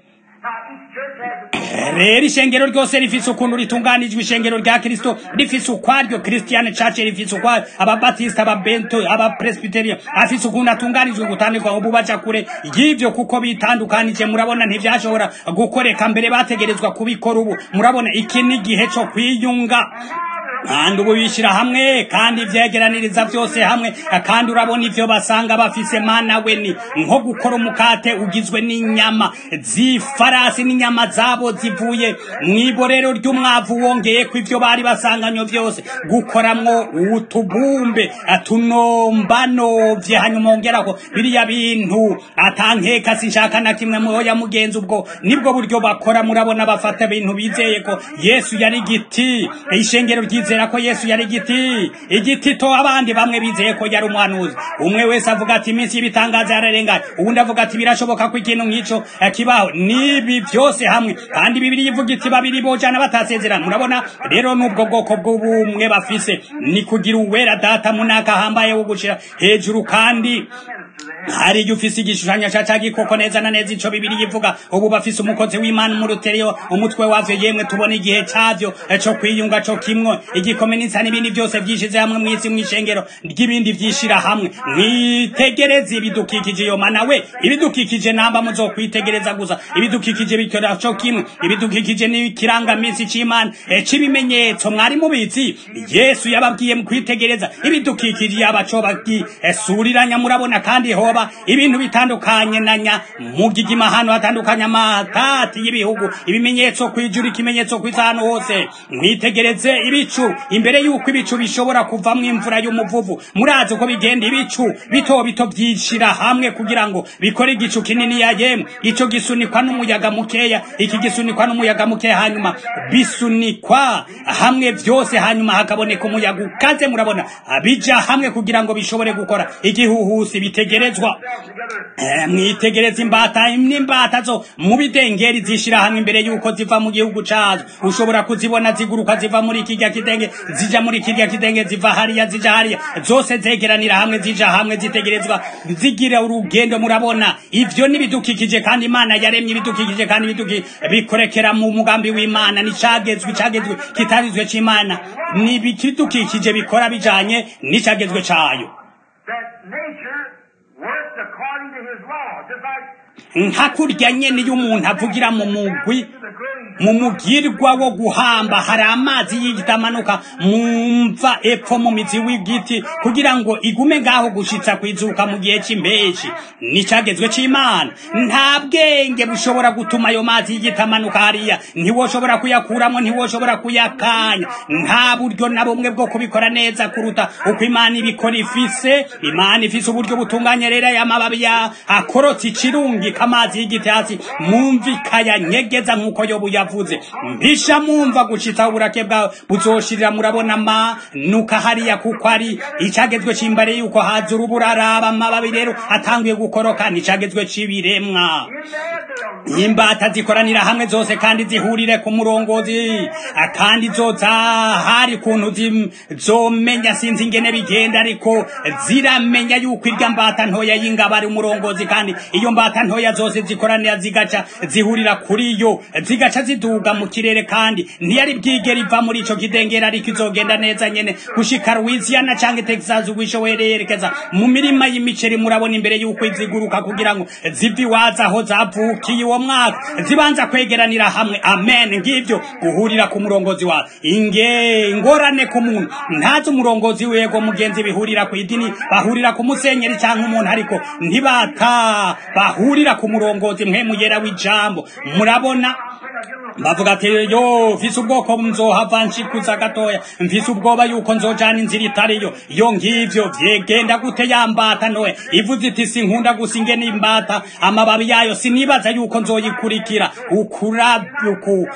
rero ishengero ryose rifise ukuntu ritunganijwe ishengero rya Kristo rifise ukwaryo Christian Church rifise ukwaryo ababatista ababento abapresbyterian afise ukuntu atunganijwe gutandikwa ubu baca kure y'ivyo kuko bitandukanije murabona ntivyashobora gukoreka mbere bategerezwa kubikora ubu murabona iki ni gihe cyo kwiyunga kandi ubu bishira hamwe kandi vyegeraniriza byose hamwe kandi urabona ivyo basanga bafise mana we ni nko gukora umukate ugizwe n'inyama zifarasi n'inyama zabo zivuye mwiborero ry'umwavu wongeye ko ivyo bari basanganyo byose gukoramwo utubumbe atunombano vye hanyuma ongerako biriya bintu atankeka sinshaka na kimwe mu ya mugenzi ubwo nibwo buryo bakora murabona bafata ibintu bizeye ko Yesu yari giti ishengero ryize ko Yesu yari igiti igiti to abandi bamwe bizeye ko yari umwanuzi umwe wese avuga ati iminsi y'ibitangaza yararenganye ubundi avuga ati birashoboka ko ikintu nk'ico kibaho nibi byose hamwe kandi Bibiliya ivuga iti babiri bojana batasezerana murabona rero n'ubwo bwoko bw'ubumwe bafise ni kugira uwera data munaka hambaye wo gushira hejuru kandi hari ufise igishushanyo cha gikoko neza na neza ico Bibiliya ivuga ubu bafise umukozi w'Imana mu ruterio umutwe wavyo yemwe tubona igihe cyavyo cyo kwiyunga cyo kimwe igikomenitsa n'ibindi byose byishize hamwe mwisi mwishengero ry'ibindi vyishira hamwe mwitegereze ibidukikije yo mana we ibidukikije namba muzo kwitegereza gusa ibidukikije bikora cyo kimwe ibidukikije ni kiranga misi c'Imana ecibimenyetso mwari mubizi Yesu yababwiye mu kwitegereza ibidukikije yabaco bagi esuriranya murabona kandi hoba ibintu bitandukanye nanya mugigima hano hatandukanya amatati y'ibihugu ibimenyetso kwijura ikimenyetso kwizano hose mwitegereze ibicu imbere yuko ibicu bishobora kuvamwe imvura y'umuvuvu murazi uko bigenda ibicu bito bito byishira hamwe kugira ngo bikore igicu kinini yaye ico gisunikwa n'umuyaga mukeya iki gisunikwa n'umuyaga mukeya hanyuma bisunikwa hamwe byose hanyuma hakaboneka umuyaga ukaze murabona abija hamwe kugira ngo bishobore gukora igihuhusi bitegerezwa eh, mwitegereza imbata n'imbata zo mu bidengeri zishira hamwe imbere yuko ziva mu gihugu cazo ushobora kuzibona ziguruka ziva muri kijya kidenge zija muri kijya kidenge ziva hariya zija hariya zose zegeranira hamwe zija hamwe zitegerezwa zigira urugendo murabona ivyo nibidukikije kandi Imana yaremye ibidukikije kandi biduki bikorekera mu mugambi w'Imana ni cagezwe cagezwe kitarizwe c'Imana ni bikidukikije bikora bijanye ni cagezwe cayo nkakurya nyene y'umuntu avugira mu mugwi mu mugirwa wo guhamba hari amazi y'igitamanuka mumva epfo mu mizi w'igiti kugira ngo igume ngaho gushitsa kwizuka mu gihe c'impeshi nicagezwe c'Imana nta bwenge bushobora gutuma ayo mazi y'igitamanuka hariya ntiwoshobora kuyakuramo ntiwoshobora kuyakanya nta buryo na bumwe bwo kubikora neza kuruta uko Imana ibikora ifise Imana ifise uburyo butunganye rero y'amababi ya akorotse ikirungi kamazi y'igiti hasi mumvikaya nyegeza nkuko yo yavuze mpisha mumva gushitsa uburake bwa buzoshirira murabona ma nuka hariya kuko ari icagezwe cimbare yuko haza uruburaraba amababi rero atanguye gukoroka nicagezwe cibiremwa imbata zikoranira hamwe zose kandi zihurire ku murongozi kandi zoza hari kuntu zomenya sinzi ingene bigenda ariko ziramenya yuko irya mbata ntoya y'ingabo ari umurongozi kandi iyo mbata ntoya zose zikoranira zigaca zihurira kuri yo zigaca ziduga mu kirere kandi ntiyari bwigera iva muri ico kidengera ariko izogenda neza nyene gushika Louisiana canke Texas wishoboye yerekeza mu mirima y'imiceri murabona imbere yuko iziguruka kugira ngo zivi waza aho zavukiye uwo mwaka zibanza kwegeranira hamwe amen ngivyo guhurira ku murongozi wa inge ingorane ku muntu ntazi umurongozi wego mugenzi bihurira ku idini bahurira ku musenyeri canke umuntu ariko ntibata bahurira ku murongozi mwe muyera w'ijambo murabona bavuga ati yo mfise ubwoko nzohava nshikuza gatoya mfise ubwoba yuko nzojana inzira itariyo iyo ngivyo vyegenda gute yambata ntoya ivuze iti sinkunda gusa ingene imbata amababi yayo sinibaza yuko nzoyikurikira ukurabuku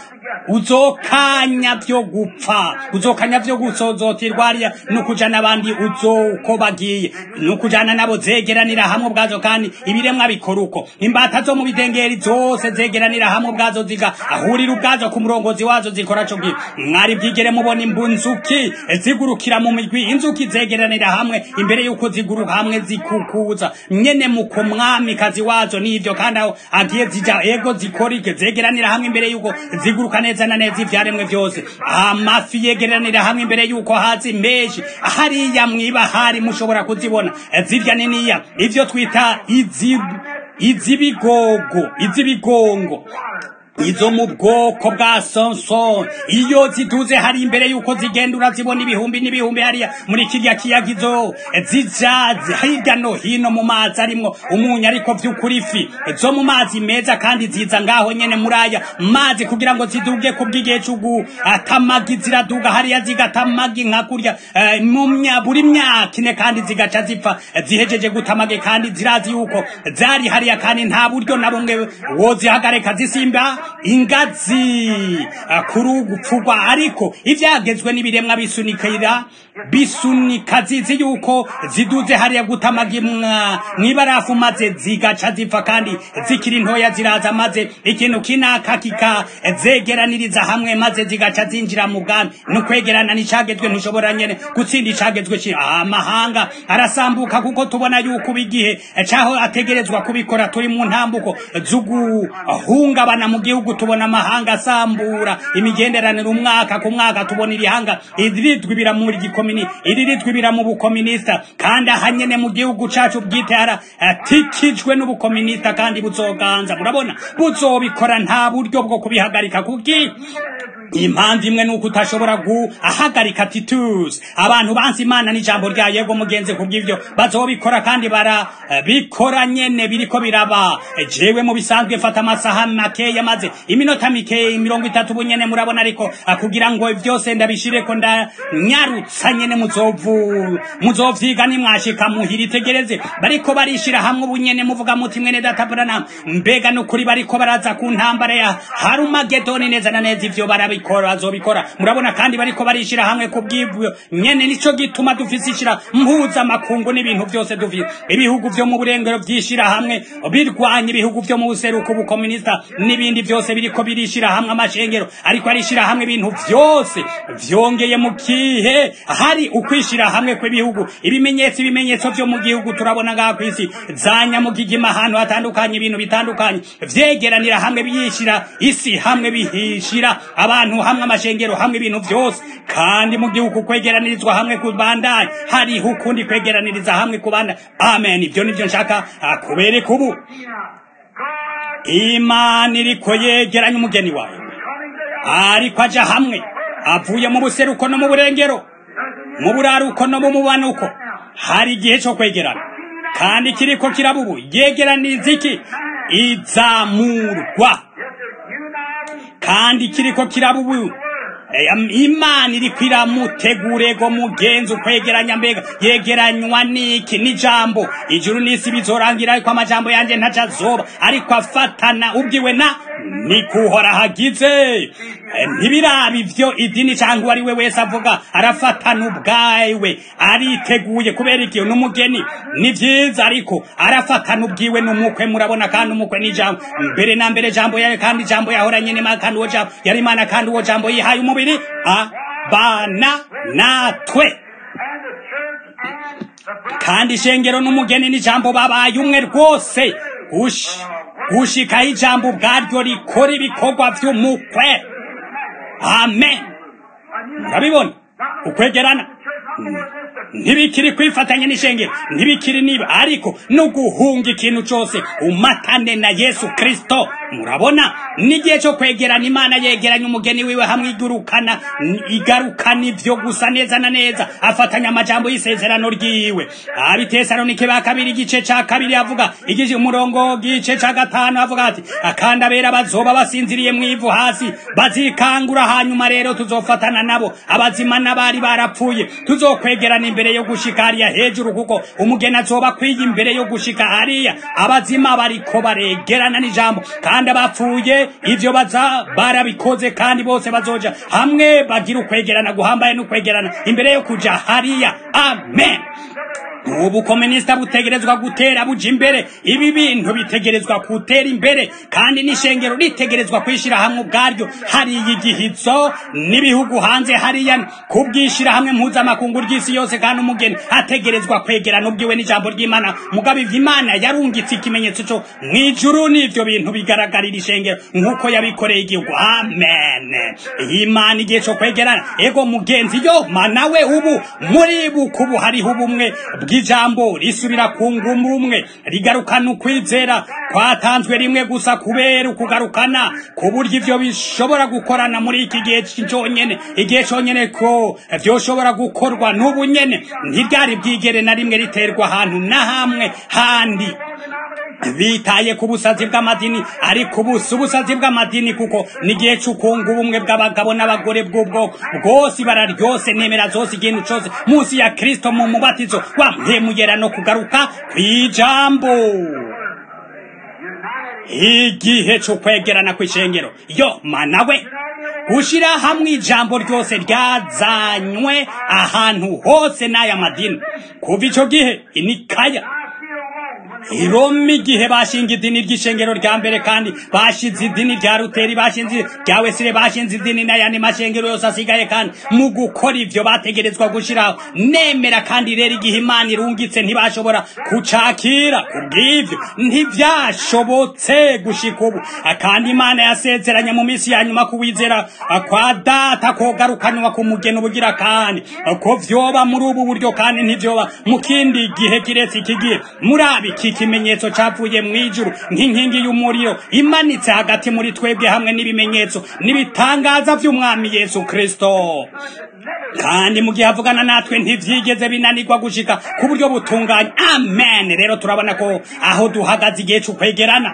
uzokanya vyo gupfa uzokanya vyo gusozotirwariya nukujana abandi uko bagiye nukujana nabo zegeranira hamwe ubwazo kandi ibiremwa bikora uko imbata zo mu bidengeri zose zegeranira hamwe ubwazo ziga ahurira ubwazo ku murongozi wazo zikora cyo bwi mwari byigere mubona imbunzuki zigurukira mu migwi inzuki zegeranira hamwe imbere yuko ziguruka hamwe zikukuza nyene muko mwami kazi wazo nivyo kandi aho agiye zija ego zikorike zegeranira hamwe imbere yuko ziguruka neza na neza ivyaremwe vyose amafi yegeranira hamwe imbere yuko hazi meshi hariya mwiba hari mushobora kuzibona zirya niniya ivyo twita izi izibigogo izibigongo izo mu bwoko bwa Samson iyo ziduze hari imbere yuko zigendura zibona ibihumbi n'ibihumbi hariya muri kirya kiyagizo zijaze hirya no hino mu mazi arimwo umunyu ariko vy'ukuri fi zo mu mazi meza kandi ziza ngaho nyene muraya mazi kugira ngo ziduge ku bw'igihe cy'ugu atamagi ziraduga hariya zigatamagi nka kurya uh, mu mya buri myaka ine kandi zigaca zipfa zihejeje gutamage kandi zirazi yuko zari hariya kandi nta buryo nabumwe wozihagareka zisimba ingazi kurugupfugwa ariko ivyagezwe n'ibiremwa bisunikira bisunika zizi yuko ziduze hariya gutamagimwa mwibarafu maze zigaca zipfa kandi zikiri ntoya ziraza maze ikintu kinaka kika zegeraniriza hamwe maze zigaca zinjira mu bwami no kwegerana n'icagezwe ntishobora nyene gutsinda icagezwe ki amahanga arasambuka kuko tubona yuko bigihe caho ategerezwa kubikora turi mu ntambuko zugu hungabana mu gihugu tubona amahanga asambura imigenderanire umwaka ku mwaka tubona irihanga iridwi bira muri gikomini iridwi bira mu bukominista kandi ahanyene mu gihugu cacu bwitara atikijwe n'ubukominista kandi buzoganza murabona buzobikora nta buryo bwo kubihagarika kuki impamvu imwe nuko utashobora guhagarika Titus abantu bansi Imana n'ijambo rya yego mugenze kubw'ivyo bazobikora kandi bara bikora nyene biriko biraba jewe mu bisanzwe fata amasaha make yamaze iminota mike mirongo itatu bunyene murabona ariko kugira ngo byose ndabishire ko ndanyarutsa nyene muzovu muzovyiga nimwashika muhiritegereze bariko barishira hamwe bunyene muvuga muti mwene databrana mbega no kuri bariko baraza ku ntambara ya Harumagedoni neza na neza ivyo barabi bikora azobikora murabona kandi bariko barishira hamwe kubw'ibyo nyene nico gituma dufise ishira mpuza makungu n'ibintu byose dufise ibihugu byo mu burengero byishira hamwe birwanya ibihugu byo mu buseruko bukomunista n'ibindi byose biriko birishira hamwe amashengero ariko arishira hamwe ibintu byose vyongeye mu kihe hari ukwishira hamwe kw'ibihugu ibimenyetso ibimenyetso byo mu gihugu turabona ngaha kwisi zanya mu gigima ahantu hatandukanye ibintu bitandukanye vyegeranira hamwe biyishira isi hamwe bihishira abantu hamwe amashengero hamwe ibintu byose kandi mu gihugu kwegeranirizwa hamwe kubandanya hari hukundi kwegeraniriza hamwe kubanda amen ibyo nivyo nshaka kubereka ubu Imana iriko yegeranya umugeni wawe ariko aja hamwe avuye mu buseruko no mu burengero mu buraruko no mu mubanuko hari igihe cyo kwegerana kandi kiriko kirabubu yegeraniriza iki izamurwa kandi kiriko kirabubu Imana iri kwiramutegure go mugenzi ukwegeranya mbega yegeranywa niki n'ijambo ijuru n'isi bizorangira ariko amajambo yanje ntacazoba ariko afatana ubwiwe na ni kuhora hagize ntibiraba ivyo idini cyangwa uwo ari we wese avuga arafatana ubwawe ariteguye kubera ikiyo n'umugeni ni vyiza ariko arafatana ubwiwe n'umukwe murabona kandi umukwe ni jambo mbere na mbere jambo yawe kandi jambo yahoranye n'Imana kandi uwo jambo yari Imana kandi uwo jambo yihaye umubiri abana natwe kandi ishengero n'umugeni ni jambo babaye umwe rwose gushikaho ijambo ubwaryo rikora ibikorwa vy'umukwe amen murabibona ukwegerana ntibikiri kwifatanya n'ishengero ntibikiri niba ariko no guhunga ikintu cyose umatane na Yesu Kristo murabona n'igihe cyo kwegerana Imana yegeranya umugeni wiwe hamwe igurukana igarukana ivyo gusa neza na neza afatanya amajambo y'isezerano ryiwe abitesalonike ba kabiri igice ca kabiri avuga igice umurongo gice ca gatanu avuga ati akanda abera bazoba basinziriye mwivu hasi bazikangura hanyuma rero tuzofatana nabo abazima n'abari barapfuye tuzokwegerana imbere yo gushika hariya hejuru kuko umugeni azoba kwiga imbere yo gushika hariya abazima bariko baregerana n'ijambo kandi abapfuye ivyo baza barabikoze kandi bose bazoja hamwe bagira ukwegerana guhambaye n'ukwegerana imbere yo kuja hariya amen ubu komunista butegerezwa gutera buja imbere ibi bintu bitegerezwa gutera imbere kandi n'ishengero ritegerezwa kwishira hamwe ubwaryo hari igihizo n'ibihugu hanze hariya kubwishira hamwe mpuzamakungu ry'isi yose kandi umugeni ategerezwa kwegerana ubwiwe n'ijambo ry'Imana mugabe ivy'Imana yarungitse ikimenyetso cyo mwijuru n'ivyo bintu bigaragarira ishengero nkuko yabikoreye igihugu amen Imana igihe cyo kwegerana ego mugenzi yo manawe ubu muri bukubu hari ubumwe bw'ijambo risubira ku ngumbu umwe rigarukana ukwizera kwatanzwe rimwe gusa kubera ukugarukana ku buryo ivyo bishobora gukorana muri iki gihe cyonyene igihe cyonyene ko vyoshobora gukorwa n'ubu nyene ntiryari bwigere na rimwe riterwa ahantu na hamwe handi bitaye ku busazi bw'amadini ariko ubusa ubusazi bw'amadini kuko nigihe cy'ukunga ubumwe bw'abagabo n'abagore bw'ubwo bwose ibara ryose nemera zose ikintu cyose munsi ya Kristo mu mubatizo wamhemuyera no kugaruka kw'ijambo igihe cyo kwegerana kw'ishengero yo manawe gushira hamwe ijambo ryose ryazanywe ahantu hose n'aya madini kuva ico gihe inikaya Iroma igihe bashinga idini ry'ishengero rya mbere kandi bashize idini rya Luteri bashinze rya Wesley bashinze idini n'ayandi mashengero yose asigaye kandi mu gukora ivyo bategerezwa gushiraho nemera kandi rero igihe Imana irungitse ntibashobora kucakira kubw'ivyo ntivyashobotse gushika ubu kandi Imana yasezeranye mu minsi ya nyuma kuwizera kwa data kogarukanwa ku mugeni ubugira kandi ko vyoba muri ubu buryo kandi ntivyoba mu kindi gihe kiretse iki gihe murabi ikimenyetso cyavuye mu ijuru nk'inkingi y'umuriro imanitse hagati muri twebwe hamwe n'ibimenyetso n'ibitangaza by'umwami Yesu Kristo kandi mu gihe avugana natwe ntivyigeze binanirwa gushika ku buryo butunganye amen rero turabona ko aho duhagaze igihe cyo kwegerana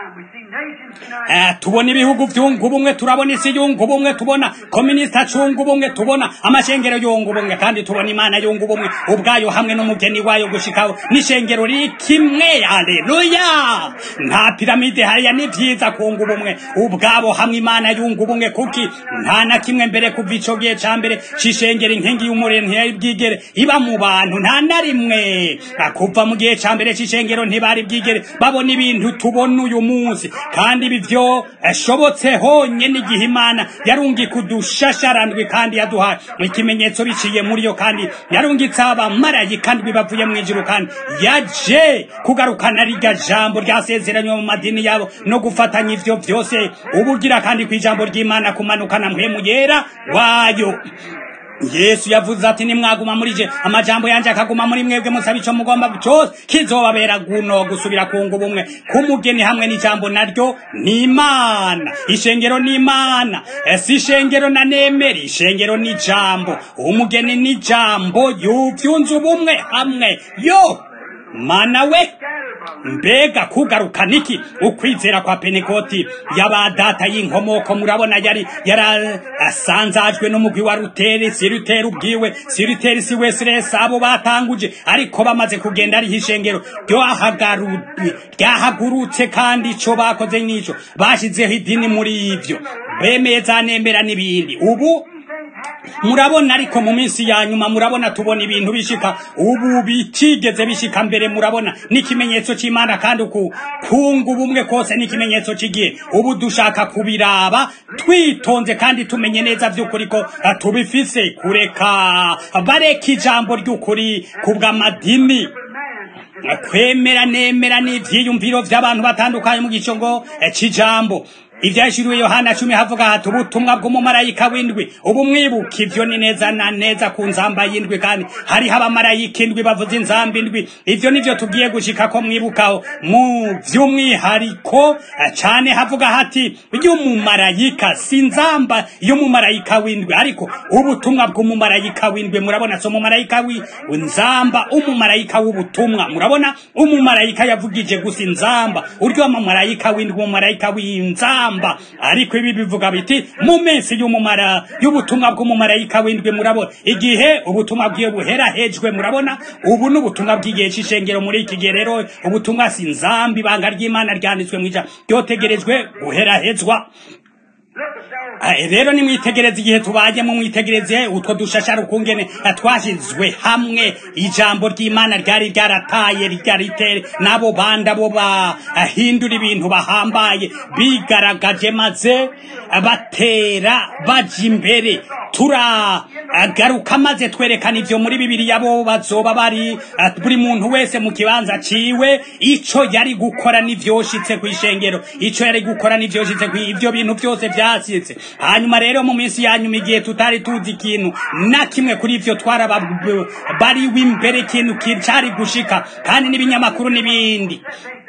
Eh, tubona ibihugu byungu bumwe turabona isi yungu bumwe tubona komunista cungu bumwe tubona amashengero yungu bumwe kandi tubona Imana yungu bumwe ubwayo hamwe n'umugeni wayo gushikaho n'ishengero rikimwe haleluya nta piramide hariya ni vyiza kungu bumwe ubwabo hamwe Imana yungu bumwe kuki nta na kimwe mbere kuva ico gihe ca mbere cishengero inkingi y'umuriro ntiyabwigere iba mu bantu nta na rimwe kuva mu gihe ca mbere cishengero ntibari bwigere babona ibintu tubona uyu munsi kandi bivyo ashobotse honye n'igihe Imana yarungi kudushasharandwe kandi yaduha ikimenyetso biciye muri yo kandi yarungitse abamarayika kandi bibavuye mu ijuru kandi yaje kugarukana riga jambo ryasezeranywe mu madini yabo no gufatanya ivyo byose ubugira kandi kwijambo ry'Imana kumanukana mpemu yera wayo Yesu yavuze ati nimwaguma muri je amajambo yanje akaguma muri mwebwe musaba ico mugomba cyose kizobabera guno gusubira kungu bumwe kumugeni hamwe n'ijambo naryo ni Imana ishengero ni Imana esi ishengero na nemeri ishengero ni jambo umugeni ni jambo yuvyunze ubumwe hamwe yo mana we mbega kugaruka niki ukwizera kwa penekoti y'abadata y'inkomoko murabona yari yarasanzajwe n'umugwi wa rutere si rutere ubwiwe si rutere si wese abo batanguje ariko bamaze kugenda ari hishengero ryahagurutse kandi ico bakoze nico bashizeho idini muri ivyo bemeza nemera n'ibindi ubu murabona ariko mu minsi ya nyuma murabona tubona ibintu bishika ubu bikigeze bishika mbere murabona n'ikimenyetso c'Imana kandi uku kungu bumwe kose n'ikimenyetso cigiye ubu dushaka kubiraba twitonze kandi tumenye neza vy'ukuri ko tubifise kureka bareka ijambo ry'ukuri kubw'amadini kwemera nemera n'ivyiyumviro vy'abantu batandukanye mu gicongo c'ijambo ivyashiriwe Yohana cumi havuga hati ubutumwa bw'umumarayika w'indwi ubu mwibuka ivyo ni neza na neza ku nzamba y'indwi kandi hari abamarayika indwi bavuze inzamba indwi ivyo nivyo tugiye gushika ko mwibukaho mu vy'umwihariko cane havuga hati y'umumarayika si nzamba y'umumarayika w'indwi ariko ubutumwa bw'umumarayika w'indwi murabona so umumarayika w'inzamba umumarayika w'ubutumwa murabona umumarayika yavugije gusa inzamba uryo umumarayika w'indwi umumarayika w'inzamba ariko ibi bivuga biti mu minsi y'umumara y'ubutumwa bw'umumarayika w'indwi murabona igihe ubutumwa bwiye buhera hejwe murabona ubu n'ubutumwa bw'igihe c'ishengero muri iki gihe rero ubutumwa si nzambi banga ry'Imana ryanditswe mwija ryotegerejwe guhera hezwa rero ni mwitegereze igihe tubaje mu mwitegereze utwo dushashara ukungene twashizwe hamwe ijambo ry'Imana ryari ryarataye ryaritere nabo banda bo bahindura ibintu bahambaye bigaragaje maze batera baje imbere tura agaruka maze twerekana ivyo muri Bibiliya bo bazoba bari buri muntu wese mu kibanza ciwe ico yari gukora n'ivyoshitse kwishengero ico yari gukora n'ivyoshitse kw'ivyo bintu byose vyasitse hanyuma rero mu minsi yanyuma igihe tutari tuzi ikintu na kimwe kuri ivyo twaraba bari w'imbere ikintu kicari gushika kandi n'ibinyamakuru n'ibindi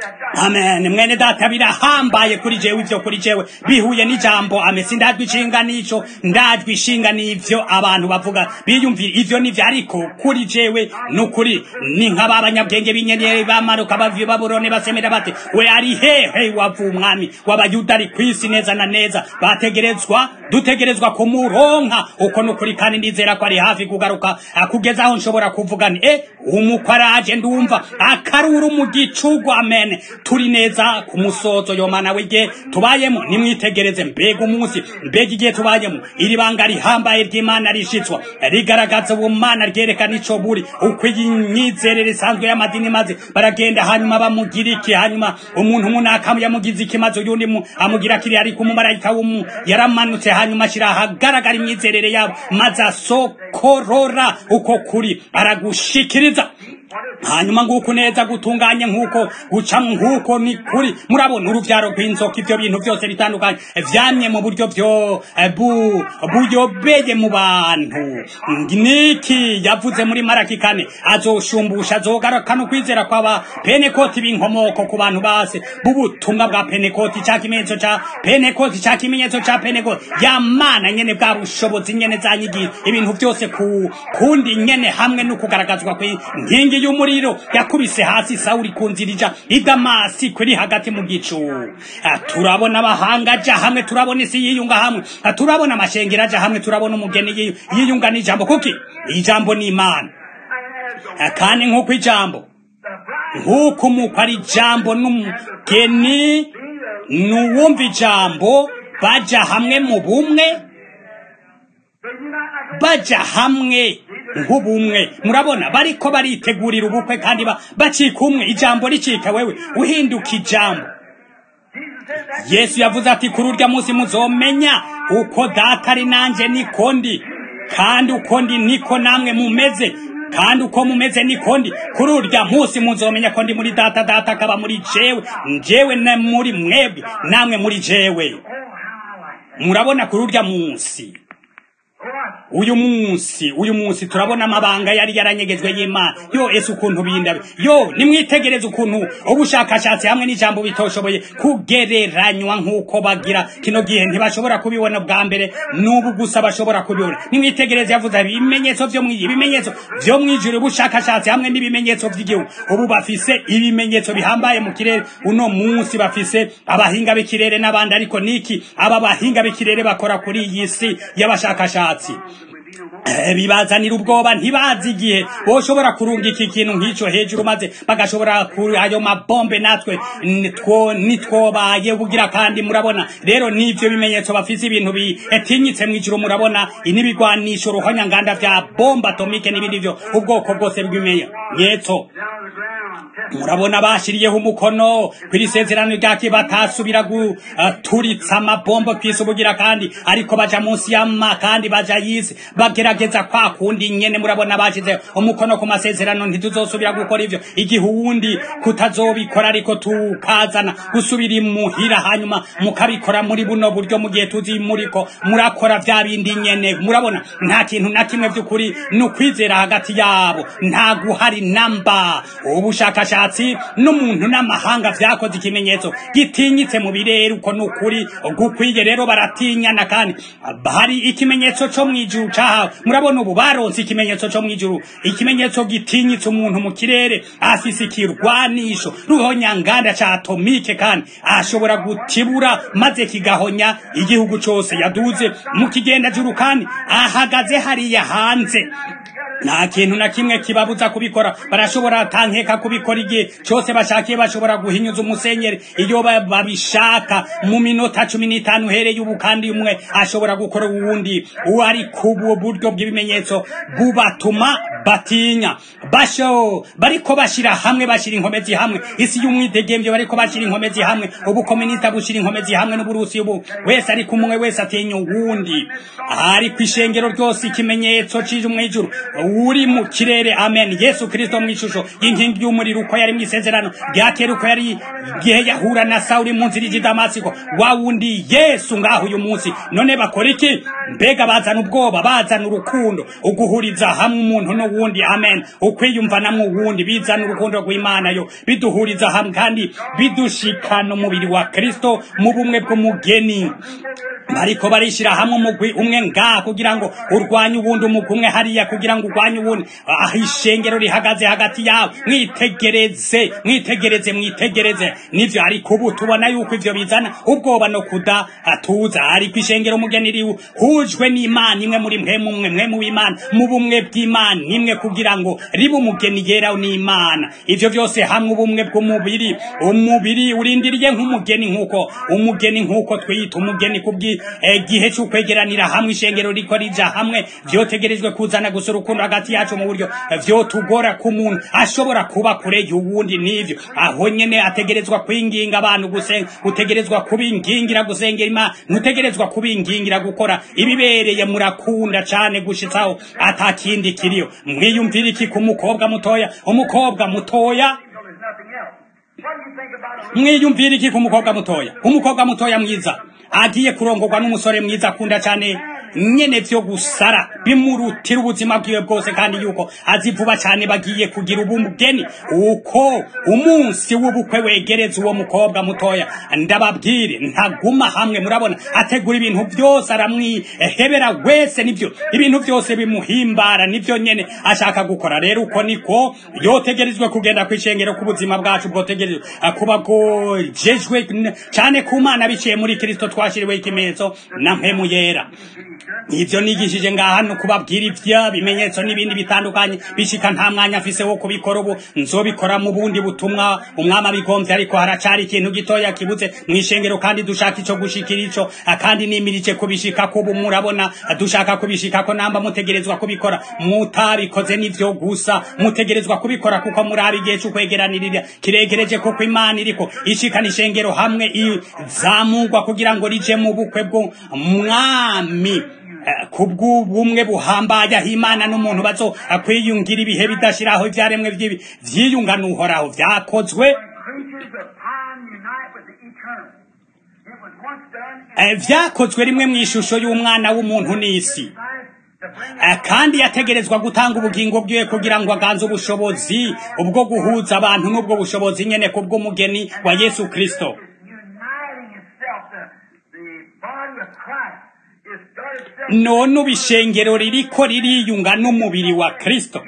amen mwene data birahambaye kuri jewe ivyo kuri jewe bihuye n'ijambo amesi ndajwe ishinga nico ndajwe ishinga n'ivyo abantu bavuga biyumvira ivyo n'ivyo ariko kuri jewe n'ukuri ni nk'abanyabwenge binyenye bamaruka bavye Babuloni basemera bate we ari hehe wavu umwami w'abayuda ari kwisi neza na neza bategerezwa dutegerezwa kumuronka uko n'ukuri kandi ndizera ko ari hafi kugaruka akugeza aho nshobora kuvuga ni eh umukwaraje ndumva akaruru mu gicugu amen turi neza ku musozo Yomana wige tubayemo nimwitegereze mbega umunsi mbega igihe tubayemo iri banga rihambaye ry'Imana rishitswa rigaragaza ubumana ryerekana ico buri uko inyizerere isanzwe y'amadini maze baragenda hanyuma bamugira iki hanyuma umuntu munakamu yamugize ikimazo yundi amugira kiri ari ku mumarayika w'umu yaramanutse hanyuma ashira hagaragara imyizerere yabo maze asokorora uko kuri aragushikiriza hanyuma nguko neza gutunganye nkuko guca nkuko ni kuri murabona uruvyaro rw'inzoka ivyo bintu byose bitandukanye vyamye mu buryo byo bu buyobeye mu bantu niki yavuze muri Maraki kane azoshumbusha azogaruka no kwizera kwaba Penekoti b'inkomoko ku bantu base bubutumwa bwa Penekoti ca kimenyetso ca Penekoti ca kimenyetso ca Penekoti yamana nyene bwa bushobozi nyene zanyigiye ibintu byose ku kundi nyene hamwe no kugaragazwa kw'inkingi y'umuriro yakubise hasi Sauli kunzirija iDamasi kuri hagati mu gicu turabona abahanga hamwe turabona isi yiyunga hamwe turabona amashengero aja hamwe turabona umugeni yiyunga n'ijambo kuki ijambo ni Imana kandi nkuko ijambo nkuko muko ari ijambo n'umugeni nuwumva ijambo baja hamwe mu bumwe baja hamwe nk'ubumwe murabona bariko baritegurira ubukwe kandi bacika umwe ijambo ricika wewe uhinduka ijambo Yesu yavuze ati kuri urya munsi muzomenya uko data ari nanje niko ndi kandi uko ndi niko namwe mumeze kandi uko mumeze niko ndi kuri urya munsi muzomenya ko ndi muri data data akaba muri jewe jewe na muri mwebwe namwe muri jewe murabona kuri urya munsi uyu munsi uyu munsi turabona amabanga yari yaranyegejwe y'Imana. Yo ese ukuntu bindabe, yo nimwitegereze ukuntu ubushakashatsi hamwe n'ijambo bitoshoboye kugereranywa nk'uko bagira kino gihe ntibashobora kubibona bwa mbere, n'ubu gusa bashobora kubibona. Nimwitegereze, yavuze ibimenyetso vyo mw'ijuru, ibimenyetso vyo mw'ijuru, ubushakashatsi hamwe n'ibimenyetso vy'igihugu. Ubu bafise ibimenyetso bihambaye mu kirere uno munsi, bafise abahinga b'ikirere n'abandi, ariko niki aba bahinga b'ikirere bakora kuri iyi si y'abashakashatsi? Bibazanira ubwoba, ntibazi igihe boshobora kurunga iki kintu nk'ico hejuru maze bagashobora kuri ayo mabombe, natwe nitwo nitwobaye bugira. Kandi murabona rero n'ivyo bimenyetso bafise ibintu bitinyitse mw'ijuru, murabona inibigwanisho ruhonya nganda vya bomba atomike n'ibindi vyo ubwoko bwose bw'ibimenyetso. Murabona bashiriyeho umukono kw'iri sezerano ryake batasubira guturitsa amabombo kw'isi bugira, kandi ariko baja munsi y'ama kandi baja yisi bagerageza kwa kundi nyene. Murabona bashize umukono ku masezerano, ntituzosubira gukora ivyo igihe uwundi kutazobikora, ariko tukazana gusubira imuhira hanyuma mukabikora muri buno buryo mu gihe tuzi muriko murakora vya bindi nyene. Murabona nta kintu na kimwe vy'ukuri n'ukwizera hagati yabo, nta guhari namba. Ubushakashatsi n'umuntu n'amahanga vyakoze ikimenyetso gitinyitse mu birere, uko n'ukuri gukwiye. Rero baratinyana, kandi hari ikimenyetso co mw'ijuru cahawe. Murabona ubu baronse ikimenyetso co mw'ijuru, ikimenyetso gitinyitse umuntu mu kirere afise ikirwanisho ruhonyanganda ca atomike, kandi ashobora gutibura maze kigahonya igihugu cose. Yaduze mu kigenda juru, kandi ahagaze hariya hanze, nta kintu na kimwe kibabuza kubikora. Barashobora tankeka kubikora igihe cyose bashakiye, bashobora guhinyuza umusenyeri iyo babishaka mu minota cumi n'itanu uhereye ubu, kandi umwe ashobora gukora uwundi. Uwari kubu buryo bw'ibimenyetso bubatuma batinya. Basho bariko bashira hamwe, bashira inkomezi hamwe. Isi y'umwidegemvyo bariko bashira inkomezi hamwe, ubu komunista bushira inkomezi hamwe, n'Uburusi ubu wese ari kumwe, wese atinya uwundi. Ari kwishengero ryose ikimenyetso cije umwijuru uri mu kirere. Amen. Yesu Kristo mw'ishusho y'inkingi y'umuriro, uko yari mw'isezerano rya kera, uko yari gihe yahura na Sawuli mu nzira ija Damasiko, wa wundi Yesu ngaho uyu munsi. None bakora iki? Mbega bazana ubwoba, bazana urukundo, uguhuriza hamwe umuntu n'uwundi. Amen. Ukwiyumva namwe uwundi, bizana urukundo rw'Imana yo biduhuriza hamwe, kandi bidushikana umubiri wa Kristo mu bumwe bw'umugeni. Bariko barishira hamwe umugwi umwe ngaha kugira ngo urwanye uwundi umugwi umwe hariya kugira ngo urwanye uwundi. Aho ishengero rihagaze hagati yawe, mwitegereze mwitegereze mwitegereze nivyo. Ariko ubu tubona yuko ivyo bizana ubwoba no kudatuza. Ariko ishengero umugeni riwe hujwe n'Imana imwe, muri mwe mumwe mwe mu Imana, mu bumwe bw'Imana imwe, kugira ngo ribe umugeni yera n'Imana. Ivyo byose hamwe ubumwe bw'umubiri, umubiri urindiriye nk'umugeni, nkuko umugeni nkuko twiyita umugeni kubwi gihe cyo kwegeranira hamwe. Ishengero riko rija hamwe, vyotegerezwe kuzana gusa urukundo hagati yacu mu buryo vyo tugora ku muntu ashobora kuba kure y'uwundi. Nivyo aho nyene ategerezwa kwinginga abantu gusenga, utegerezwa kubingingira gusengera Imana, ntutegerezwa kubingingira gukora ibibereye. Murakunda cane gushitsaho atakindi kiriyo. Mwiyumvira iki ku mukobwa mutoya? Umukobwa mutoya mwiyumvira iki ku mukobwa mutoya? Umukobwa mutoya mwiza agiye kurongorwa n'umusore mwiza akunda cyane nyene vyo gusara, bimurutira ubuzima bwiwe bwose, kandi yuko azivuba cyane bagiye kugira ubumugeni. Uko umunsi w'ubukwe wegereza uwo mukobwa mutoya, ndababwire ntaguma hamwe. Murabona ategura ibintu byose, aramwihebera wese, nivyo ibintu byose bimuhimbara, nivyo nyene ashaka gukora. Rero uko niko yotegerezwe kugenda kwishengero ku buzima bwacu, bwotegerezwe kuba bwojejwe cyane ku Mana biciye muri Kristo, twashiriwe ikimenyetso na mpemu yera. Ivyo nigishije ngaha no kubabwira ivya bimenyetso n'ibindi bitandukanye bishika nta mwanya afise wo kubikora. Ubu nzobikora mu bundi butumwa umwama bigomvye, ariko haracari ikintu gitoya kibuze mw'ishengero, kandi dushaka ico gushikira ico, kandi nimirije kubishika ko. Ubu murabona dushaka kubishika ko, namba mutegerezwa kubikora. Mutabikoze nivyo gusa, mutegerezwa kubikora kuko murabi igihe cyo kwegeranirira kiregereje, kuko Imana iriko ishikana ishengero hamwe izamugwa kugira ngo rije mu bukwe bwo mwami. Kubw'ubumwe buhambaye aho Imana n'umuntu bazo akwiyungira ibihe bidashiraho, ivyaremwe vy'ibi vyiyunga n'uhoraho vyakozwe vyakozwe rimwe mw'ishusho y'umwana w'umuntu n'isi. kandi yategerezwa gutanga ubugingo bwiwe kugira ngo aganze ubushobozi ubwo guhuza abantu n'ubwo bushobozi nyene kubw'umugeni wa Yesu Kristo. None ubishengero ririko ririyunga n'umubiri wa Kristo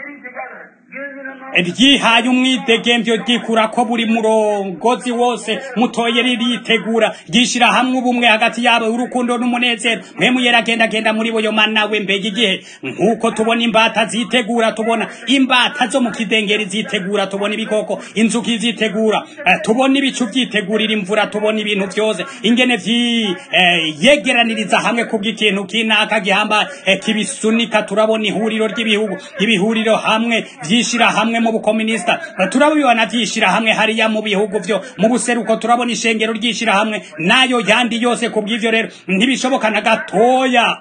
ryihaye umwidegemvyo ryikura ko buri murongozi wose mutoye riritegura ryishira hamwe ubumwe hagati yabo urukundo n'umunezero mwemu yeragenda genda muri bo yoma nawe mbega igihe nkuko tubona imbata zitegura tubona imbata zo mu kidengeri zitegura tubona ibikoko inzuki zitegura uh, tubona ibicu byitegurira imvura tubona ibintu byose ingene vyi uh, yegeraniriza hamwe kubw'ikintu kinaka gihamba uh, kibisunika turabona ihuriro ry'ibihugu ibihuriro hamwe vyishira hamwe mu bukomunista turabibona vyishira hamwe hariya mu bihugu vyo mu buseruko turabona ishengero ryishira hamwe nayo yandi yose kubw'ivyo rero ntibishoboka na gatoya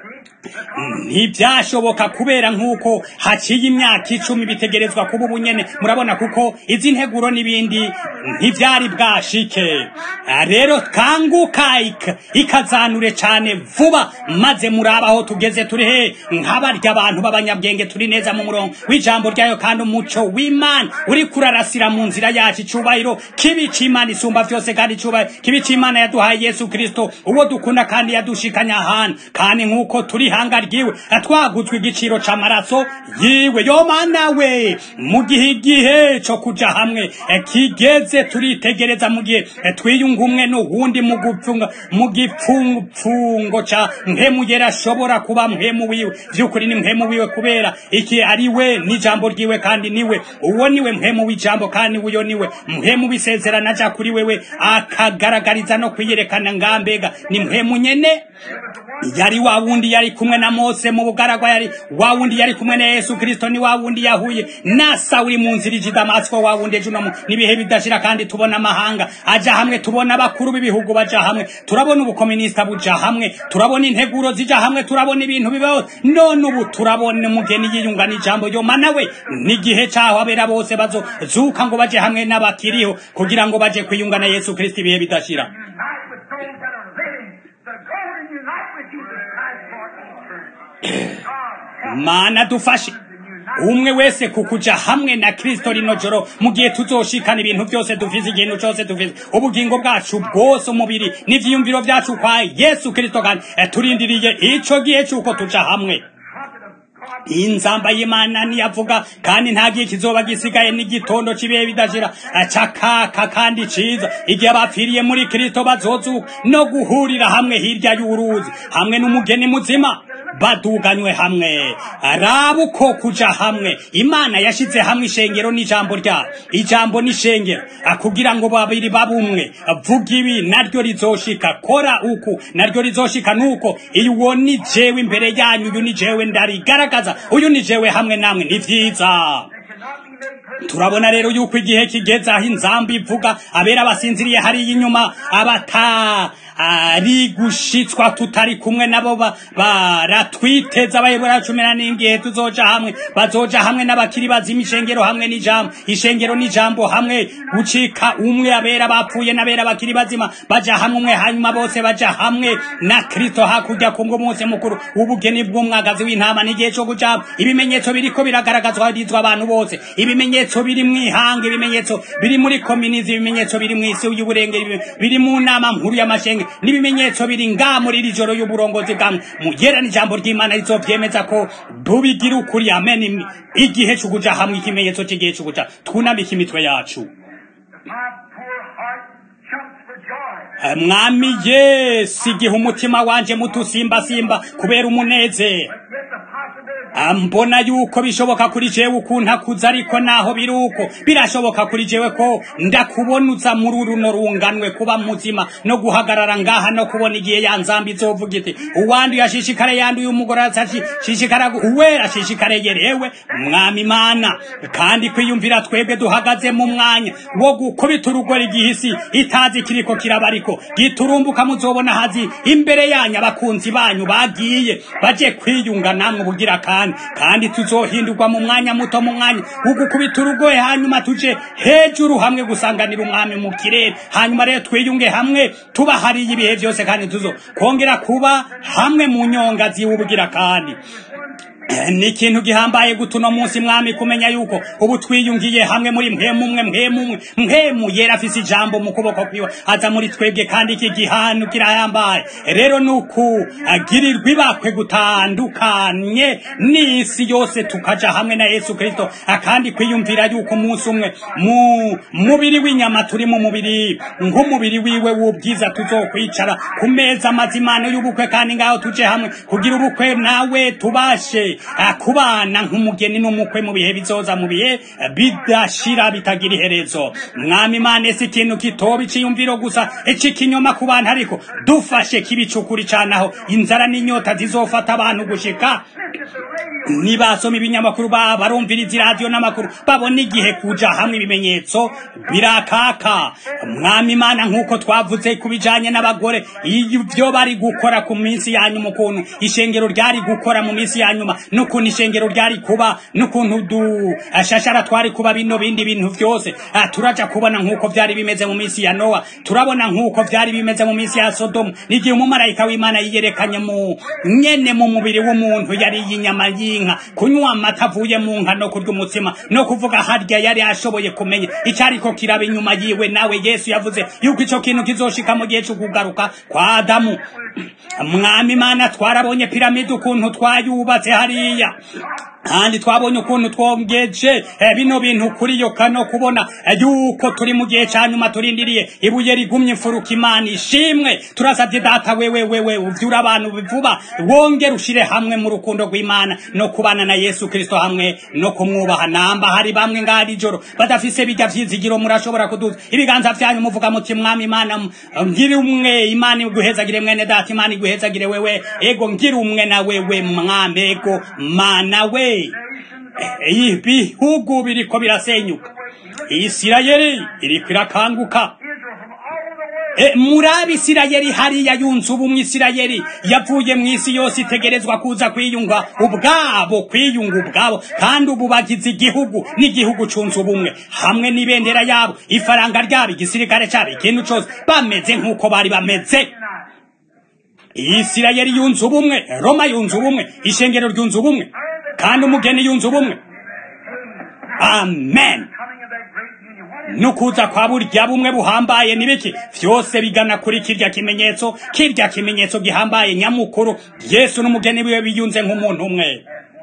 ntibyashoboka kubera nk'uko haciye imyaka icumi bitegerezwa kuba ubunyene murabona kuko izi nteguro n'ibindi ntibyari bwashike rero kanguka ikazanure cane vuba maze murabaho tugeze turi he nk'abarya abantu b'abanyabwenge turi neza mu murongo w'ijambo ryayo kandi umuco w'Imana uri kurarasira mu nzira yacu icubahiro kibica Imana isumba vyose kandi icubahiro kibica Imana yaduhaye Yesu Kristo uwo dukunda kandi yadushikanya ahantu kandi nk'uko turi hanga ryiwe atwaguzwe igiciro c'amaraso yiwe yo mana we mu gihe igihe co kuja hamwe kigeze turitegereza mu gihe twiyunga umwe n'uwundi mu gupfunga mu gipfungo ca mpemu yera shobora kuba mpemu wiwe vy'ukuri ni mpemu wiwe kubera iki ari we n'ijambo ryiwe kandi niwe uwo niwe mpemu w'ijambo kandi uyo niwe mpemu bisezerana aja kuri wewe akagaragariza no kwiyerekana ngambega ni mpemu nyene yari wa wundi yari kumwe na Mose mu bugaragwa yari wa wundi yari kumwe na Yesu Kristo ni wa wundi yahuye na Sawuli mu nzira iji Damasiko wa wundi ejo nibihe bidashira kandi tubona amahanga aja hamwe tubona abakuru b'ibihugu baja hamwe turabona ubukomunista buja hamwe turabona integuro zija hamwe turabona ibintu bibaho none ubu turabona umugeni yiyunga n'ijambo yo manawe n'igihe cyaho abera bose bazozuka ngo baje hamwe n'abakiriho kugira ngo baje kwiyunga na Yesu Kristo ibihe bidashira Mana dufashe umwe wese kukuja hamwe na Kristo rino joro mu gihe tuzoshikana ibintu byose dufize ikintu cyose dufize ubugingo bwacu bwose umubiri n'ivyiyumviro byacu kwa Yesu Kristo kandi turindiriye ico gihe cyuko tuja hamwe inzamba y'Imana niyavuga kandi nta gihe kizoba gisigaye n'igitondo cibihe bidashira acakaka kandi ciza igihe abapfiriye muri Kristo bazozuka no guhurira hamwe hirya y'uruzi hamwe n'umugeni muzima baduganywe hamwe arabuko kuja hamwe Imana yashize hamwe ishengero n'ijambo rya ijambo n'ishengero akugira ngo babiri babumwe vuga ibi naryo rizoshika kora uku naryo rizoshika nuko iyo uwo ni jewe imbere yanyu uyu ni jewe ndarigaragaza uyu ni jewe hamwe namwe ni vyiza turabona rero yuko igihe kigeze aho inzamba ivuga abera basinziriye hari inyuma abata ari gushitswa tutari kumwe nabo baratwiteza abayobora cumi na n'ingihe tuzoja hamwe bazoja hamwe n'abakiri bazima ishengero hamwe n'ijambo ishengero n'ijambo hamwe gucika umwe abera bapfuye n'abera bakiri bazima baja hamwe umwe hanyuma bose baja hamwe na Kristo hakurya ku munsi mukuru ubugeni bw'umwagazi w'intama n'igihe cyo guca ibimenyetso biriko biragaragazwa hizwa abantu bose ibimenyetso biri mwihanga ibimenyetso biri muri community ibimenyetso biri mwisi y'uburenge biri mu nama nkuru y'amashenge n'ibimenyetso biri nga muri iri joro y'uburongozi bwamwe mugera n'ijambo ry'Imana rizovyemeza ko dubigira ukuri amen igihe cyo kuja hamwe ikimenyetso cy'igihe cyo guca twunamika imitwe yacu mwami Yesu igihe umutima wanje mutusimba simba kubera umunezero ambona yuko bishoboka kuri jewe ukuntu akuza ariko naho biruko birashoboka kuri jewe ko ndakubonuza muri runo runganwe kuba muzima no guhagarara ngaha no kubona igihe yanzambi zovuga iti uwandi yashishikare yanduye umugore asashi shishikara uwera shishikare yerewe mwami Imana kandi kwiyumvira twebwe duhagaze mu mwanya wo gukubita urugori igihisi itazi kiriko kirabariko giturumbuka muzobona hazi imbere yanyu abakunzi banyu bagiye baje kwiyunga namwe bugira kandi kandi kandi tuzohindurwa mu mwanya muto mu mwanya ugukubita urugoye hanyuma tuje hejuru hamwe gusanganira umwami mu kirere hanyuma rero twiyunge hamwe tuba hariye ibihe byose kandi tuzo kongera kuba hamwe mu nyonga ziwubugira kandi ni ikintu gihambaye gutuno munsi mwami kumenya yuko ubu twiyungiye hamwe muri mpemu umwe mpemu umwe mpemu yera afise ijambo mu kuboko kwiwe aza muri twebwe kandi iki gihanu kirahambaye rero nuku agirirwa ibakwe gutandukanye n'isi yose tukaja hamwe na Yesu Kristo akandi kwiyumvira yuko umunsi umwe mu mubiri w'inyama turi mu mubiri nk'umubiri wiwe w'ubwiza tuzokwicara ku meza mazimano y'ubukwe kandi ngaho tuje hamwe kugira ubukwe nawe tubashe kubana nk'umugeni n'umukwe mu bihe bizoza mu bihe bidashira bitagira iherezo mwami Imana si ikintu kitoba iciyumviro gusa ikikinyoma ku bantu ariko dufashe kibicukuri canaho inzara n'inyota zizofata abantu gushika nibasoma ibinyamakuru barumviriza iradiyo n'amakuru babona igihe kuja hamwe ibimenyetso birakaka mwami Imana nk'uko twavuze kubijanye n'abagore ibyo bari gukora ku minsi yanyuma ukuntu ishengero ryari gukora mu minsi yanyuma nukuntu ishengero ryari kuba nukuntu du ashashara twari kuba bino bindi bintu vyose turaja kubona nk'uko vyari bimeze mu minsi ya Noa turabona nk'uko vyari bimeze mu minsi ya Sodomu n'igihe umumarayika w'Imana yiyerekanye mu nyene mu mubiri w'umuntu yari yinyama y'inka kunywa amata avuye mu nka no kurya umutsima no kuvuga harya yari ashoboye kumenya icariko kiraba inyuma yiwe nawe Yesu yavuze yuko ico kintu kizoshika mu gihe cyo kugaruka kwa Adamu mwami Imana twarabonye piramide ukuntu twayubatse hariya kandi twabonye ukuntu twongeje bino bintu kuri yo kano kubona yuko turi mu gihe cyanyuma turindiriye ibuye rigumye imfuruka Imana ishimwe turasabye data wewe wewe uvyura abantu bivuba wongera ushire hamwe mu rukundo rw'Imana no kubana na Yesu Kristo hamwe no kumwubaha namba hari bamwe ngari joro badafise bijya vyizigiro murashobora kuduza ibiganza vyanyu muvuga muti mwami Imana ngiri umwe Imana iguhezagire mwene data Imana iguhezagire wewe ego ngiri umwe na wewe mwami ego mana we ibihugu biriko birasenyuka Isirayeli iriko irakanguka E, murabi Isirayeli hariya yunze ubumwe Isirayeli yavuye mu isi yose itegerezwa kuza kwiyunga ubwabo kwiyunga ubwabo kandi ubu bagize igihugu n'igihugu cunze ubumwe hamwe n'ibendera yabo ifaranga ryabo igisirikare cyabo ikintu cyose bameze nk'uko bari bameze Isirayeli yunze ubumwe Roma yunze ubumwe ishengero ryunze ubumwe kandi umugeni yunze ubumwe amen nukuza kwa burya bumwe buhambaye nibiki vyose bigana kuri kirya kimenyetso kirya kimenyetso gihambaye nyamukuru Yesu n'umugeni wiwe biyunze nk'umuntu umwe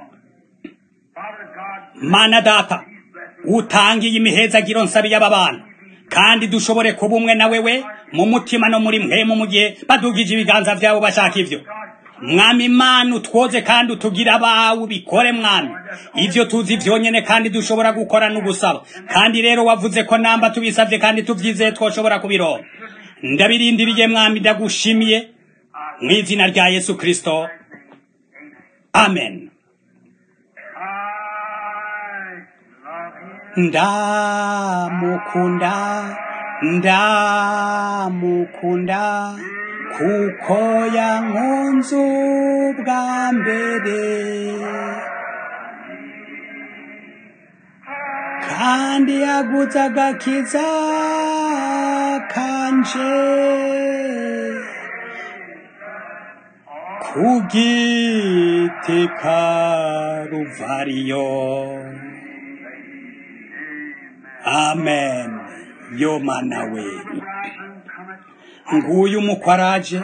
Mana data utangiye imihezagiro nsabiye aba bantu kandi dushobore kuba umwe na wewe mu mutima no muri mpemu mu gihe badugije ibiganza vyabo bashaka ivyo mwami Imana utwoze kandi utugira abawe bikore mwami ivyo tuzi vyonyene kandi dushobora gukora n'ugusaba kandi rero wavuze ko namba tubisavye kandi tuvyizeye twoshobora kubironka ndabirindiriye mwami ndagushimiye mu izina rya Yesu Kristo amen ndamukunda ndamukunda kuko yankunze ubwa mbere kandi yaguze agakiza kanje ku giti Karuvariyo amen yo mana we nguyu mukwaraje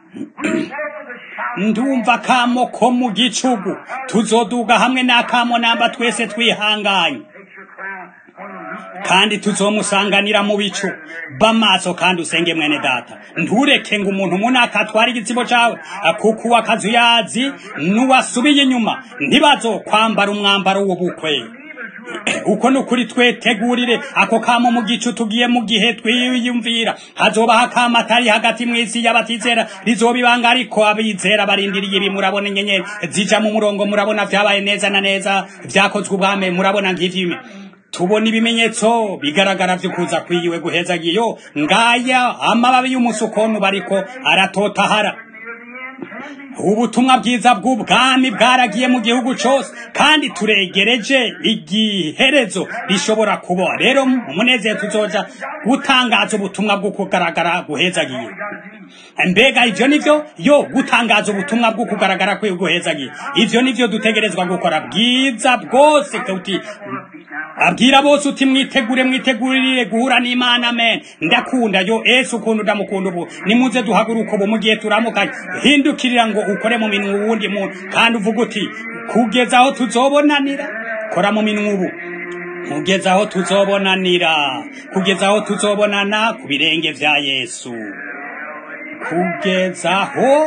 ndumva kamo ko mu gicugu tuzoduga hamwe n'akamo namba twese twihanganye kandi tuzomusanganira mu bicu bamaso kandi usenge mwene data ntureke ngo umuntu munaka atwara igitsibo cawe kuko wakazuyazi nuwasubiye inyuma ntibazo kwambara umwambaro w'ubukwe uko nukuri twetegurire ako kamo mu gicu tugiye mu gihe twiyumvira hazoba hakama atari hagati mw'isi y'abatizera rizobibanga ariko abizera barindiriye ibi murabona inyenyeri zija mu murongo murabona vyabaye neza na neza vyakozwe ubwame murabona ngivyo tubona ibimenyetso bigaragara vyo kuza kwiyiwe guhezagiyo ngaya amababi y'umusukonu bariko aratotahara ubutumwa bwiza bw'ubwami bwaragiye mu gihugu cyose kandi turegereje igiherezo rishobora kuba rero umunezero tuzoja gutangaza ubutumwa bwo kugaragara guhezagiye mbega ivyo nivyo yo gutangaza ubutumwa bwo kugaragara kwe guhezagiye ivyo nivyo dutegerezwa gukora bwiza bwose kuti abwira bose uti mwitegure mwitegurire guhura n'Imana amen ndakunda yo Yesu ukuntu ndamukunda ubu nimuze duhaguruka ubu mu gihe turamukanye hindukirira ngo ukore mu minwe wundi muntu kandi uvuga uti kugeza aho tuzobonanira kora mu minwe ubu kugeza aho tuzobonanira kugeza aho tuzobonana ku birenge vya Yesu kugeza aho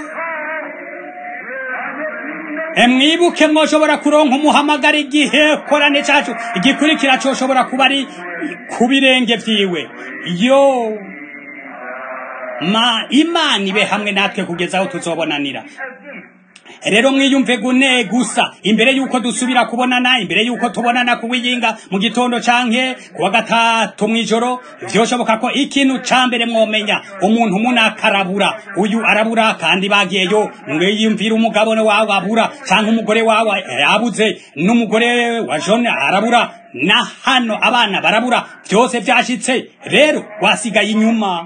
emwibuke mwoshobora kuronka umuhamagara igihe korane cacu igikurikira coshobora kuba ari ku birenge vyiwe yo ma Imana ibe hamwe natwe kugeza aho tuzobonanira rero mwiyumve gune gusa imbere yuko dusubira kubonana imbere yuko tubonana kuwiyinga mu gitondo canke kuwa gatatu mwijoro vyoshoboka ko ikintu cambere mwomenya umuntu munakarabura uyu arabura kandi bagiyeyo mwiyumvira umugabo wawe abura canke umugore wawe yabuze n'umugore wa John arabura na hano abana barabura byose vyashitse rero wasigaye inyuma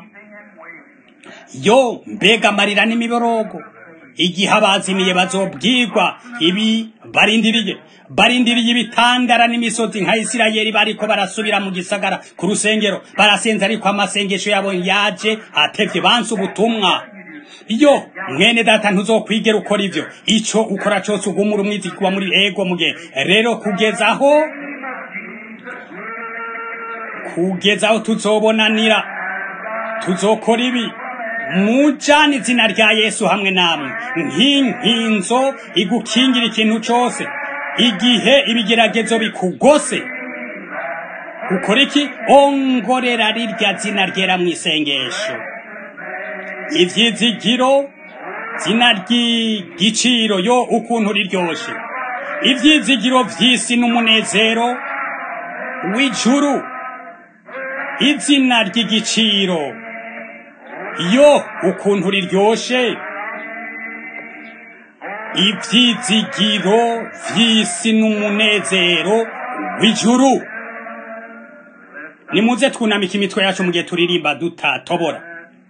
yo mbega marira n'imiborogo igihe abazimiye bazobwirwa ibi barindiriye barindiriye ibitandara n'imisozi nka Isirayeli bariko barasubira mu gisagara ku rusengero barasenza ariko amasengesho yabo yaje atevye banse ubutumwa iyo mwene data ntuzokwigera ukora ivyo ico ukora cyose ugumura umwizigwa muri ego muge rero kugezaho kugezaho tuzobonanira tuzokora ibi mujana izina rya Yesu hamwe namwe nk'inkinzo igukingira ikintu cyose igihe ibigeragezo bikugose ukora iki ongorera rirya zina ryera mu isengesho ivyizigiro zina ry'igiciro yo ukuntu riryoshe ivyizigiro vy'isi n'umunezero w'ijuru izina ry'igiciro yo ukuntu riryoshe ivyizigiro vy'isi n'umunezero w'ijuru nimuze twunamika imitwe yacu mu gihe turirimba dutatobora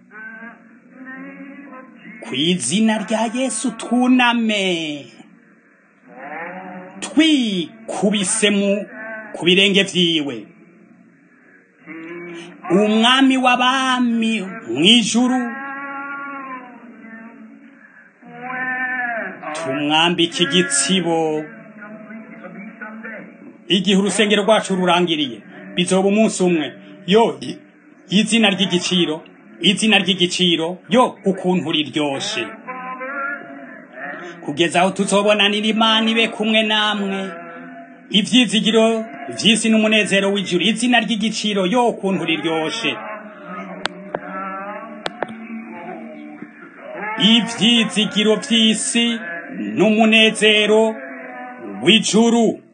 kw'izina rya Yesu twuname twikubise mu ku birenge vyiwe umwami w'abami mw'ijuru tumwambike igitsibo igihe urusengero rwacu rurangiriye bizoba umunsi umwe yo izina ry'igiciro izina ry'igiciro yo ukuntu riryoshe kugeza aho tuzobonanira Imana ibe kumwe namwe ivyizigiro vy'isi n'umunezero w'ijuru izina ry'igiciro yo ukuntu riryoshe ivyizigiro vy'isi n'umunezero w'ijuru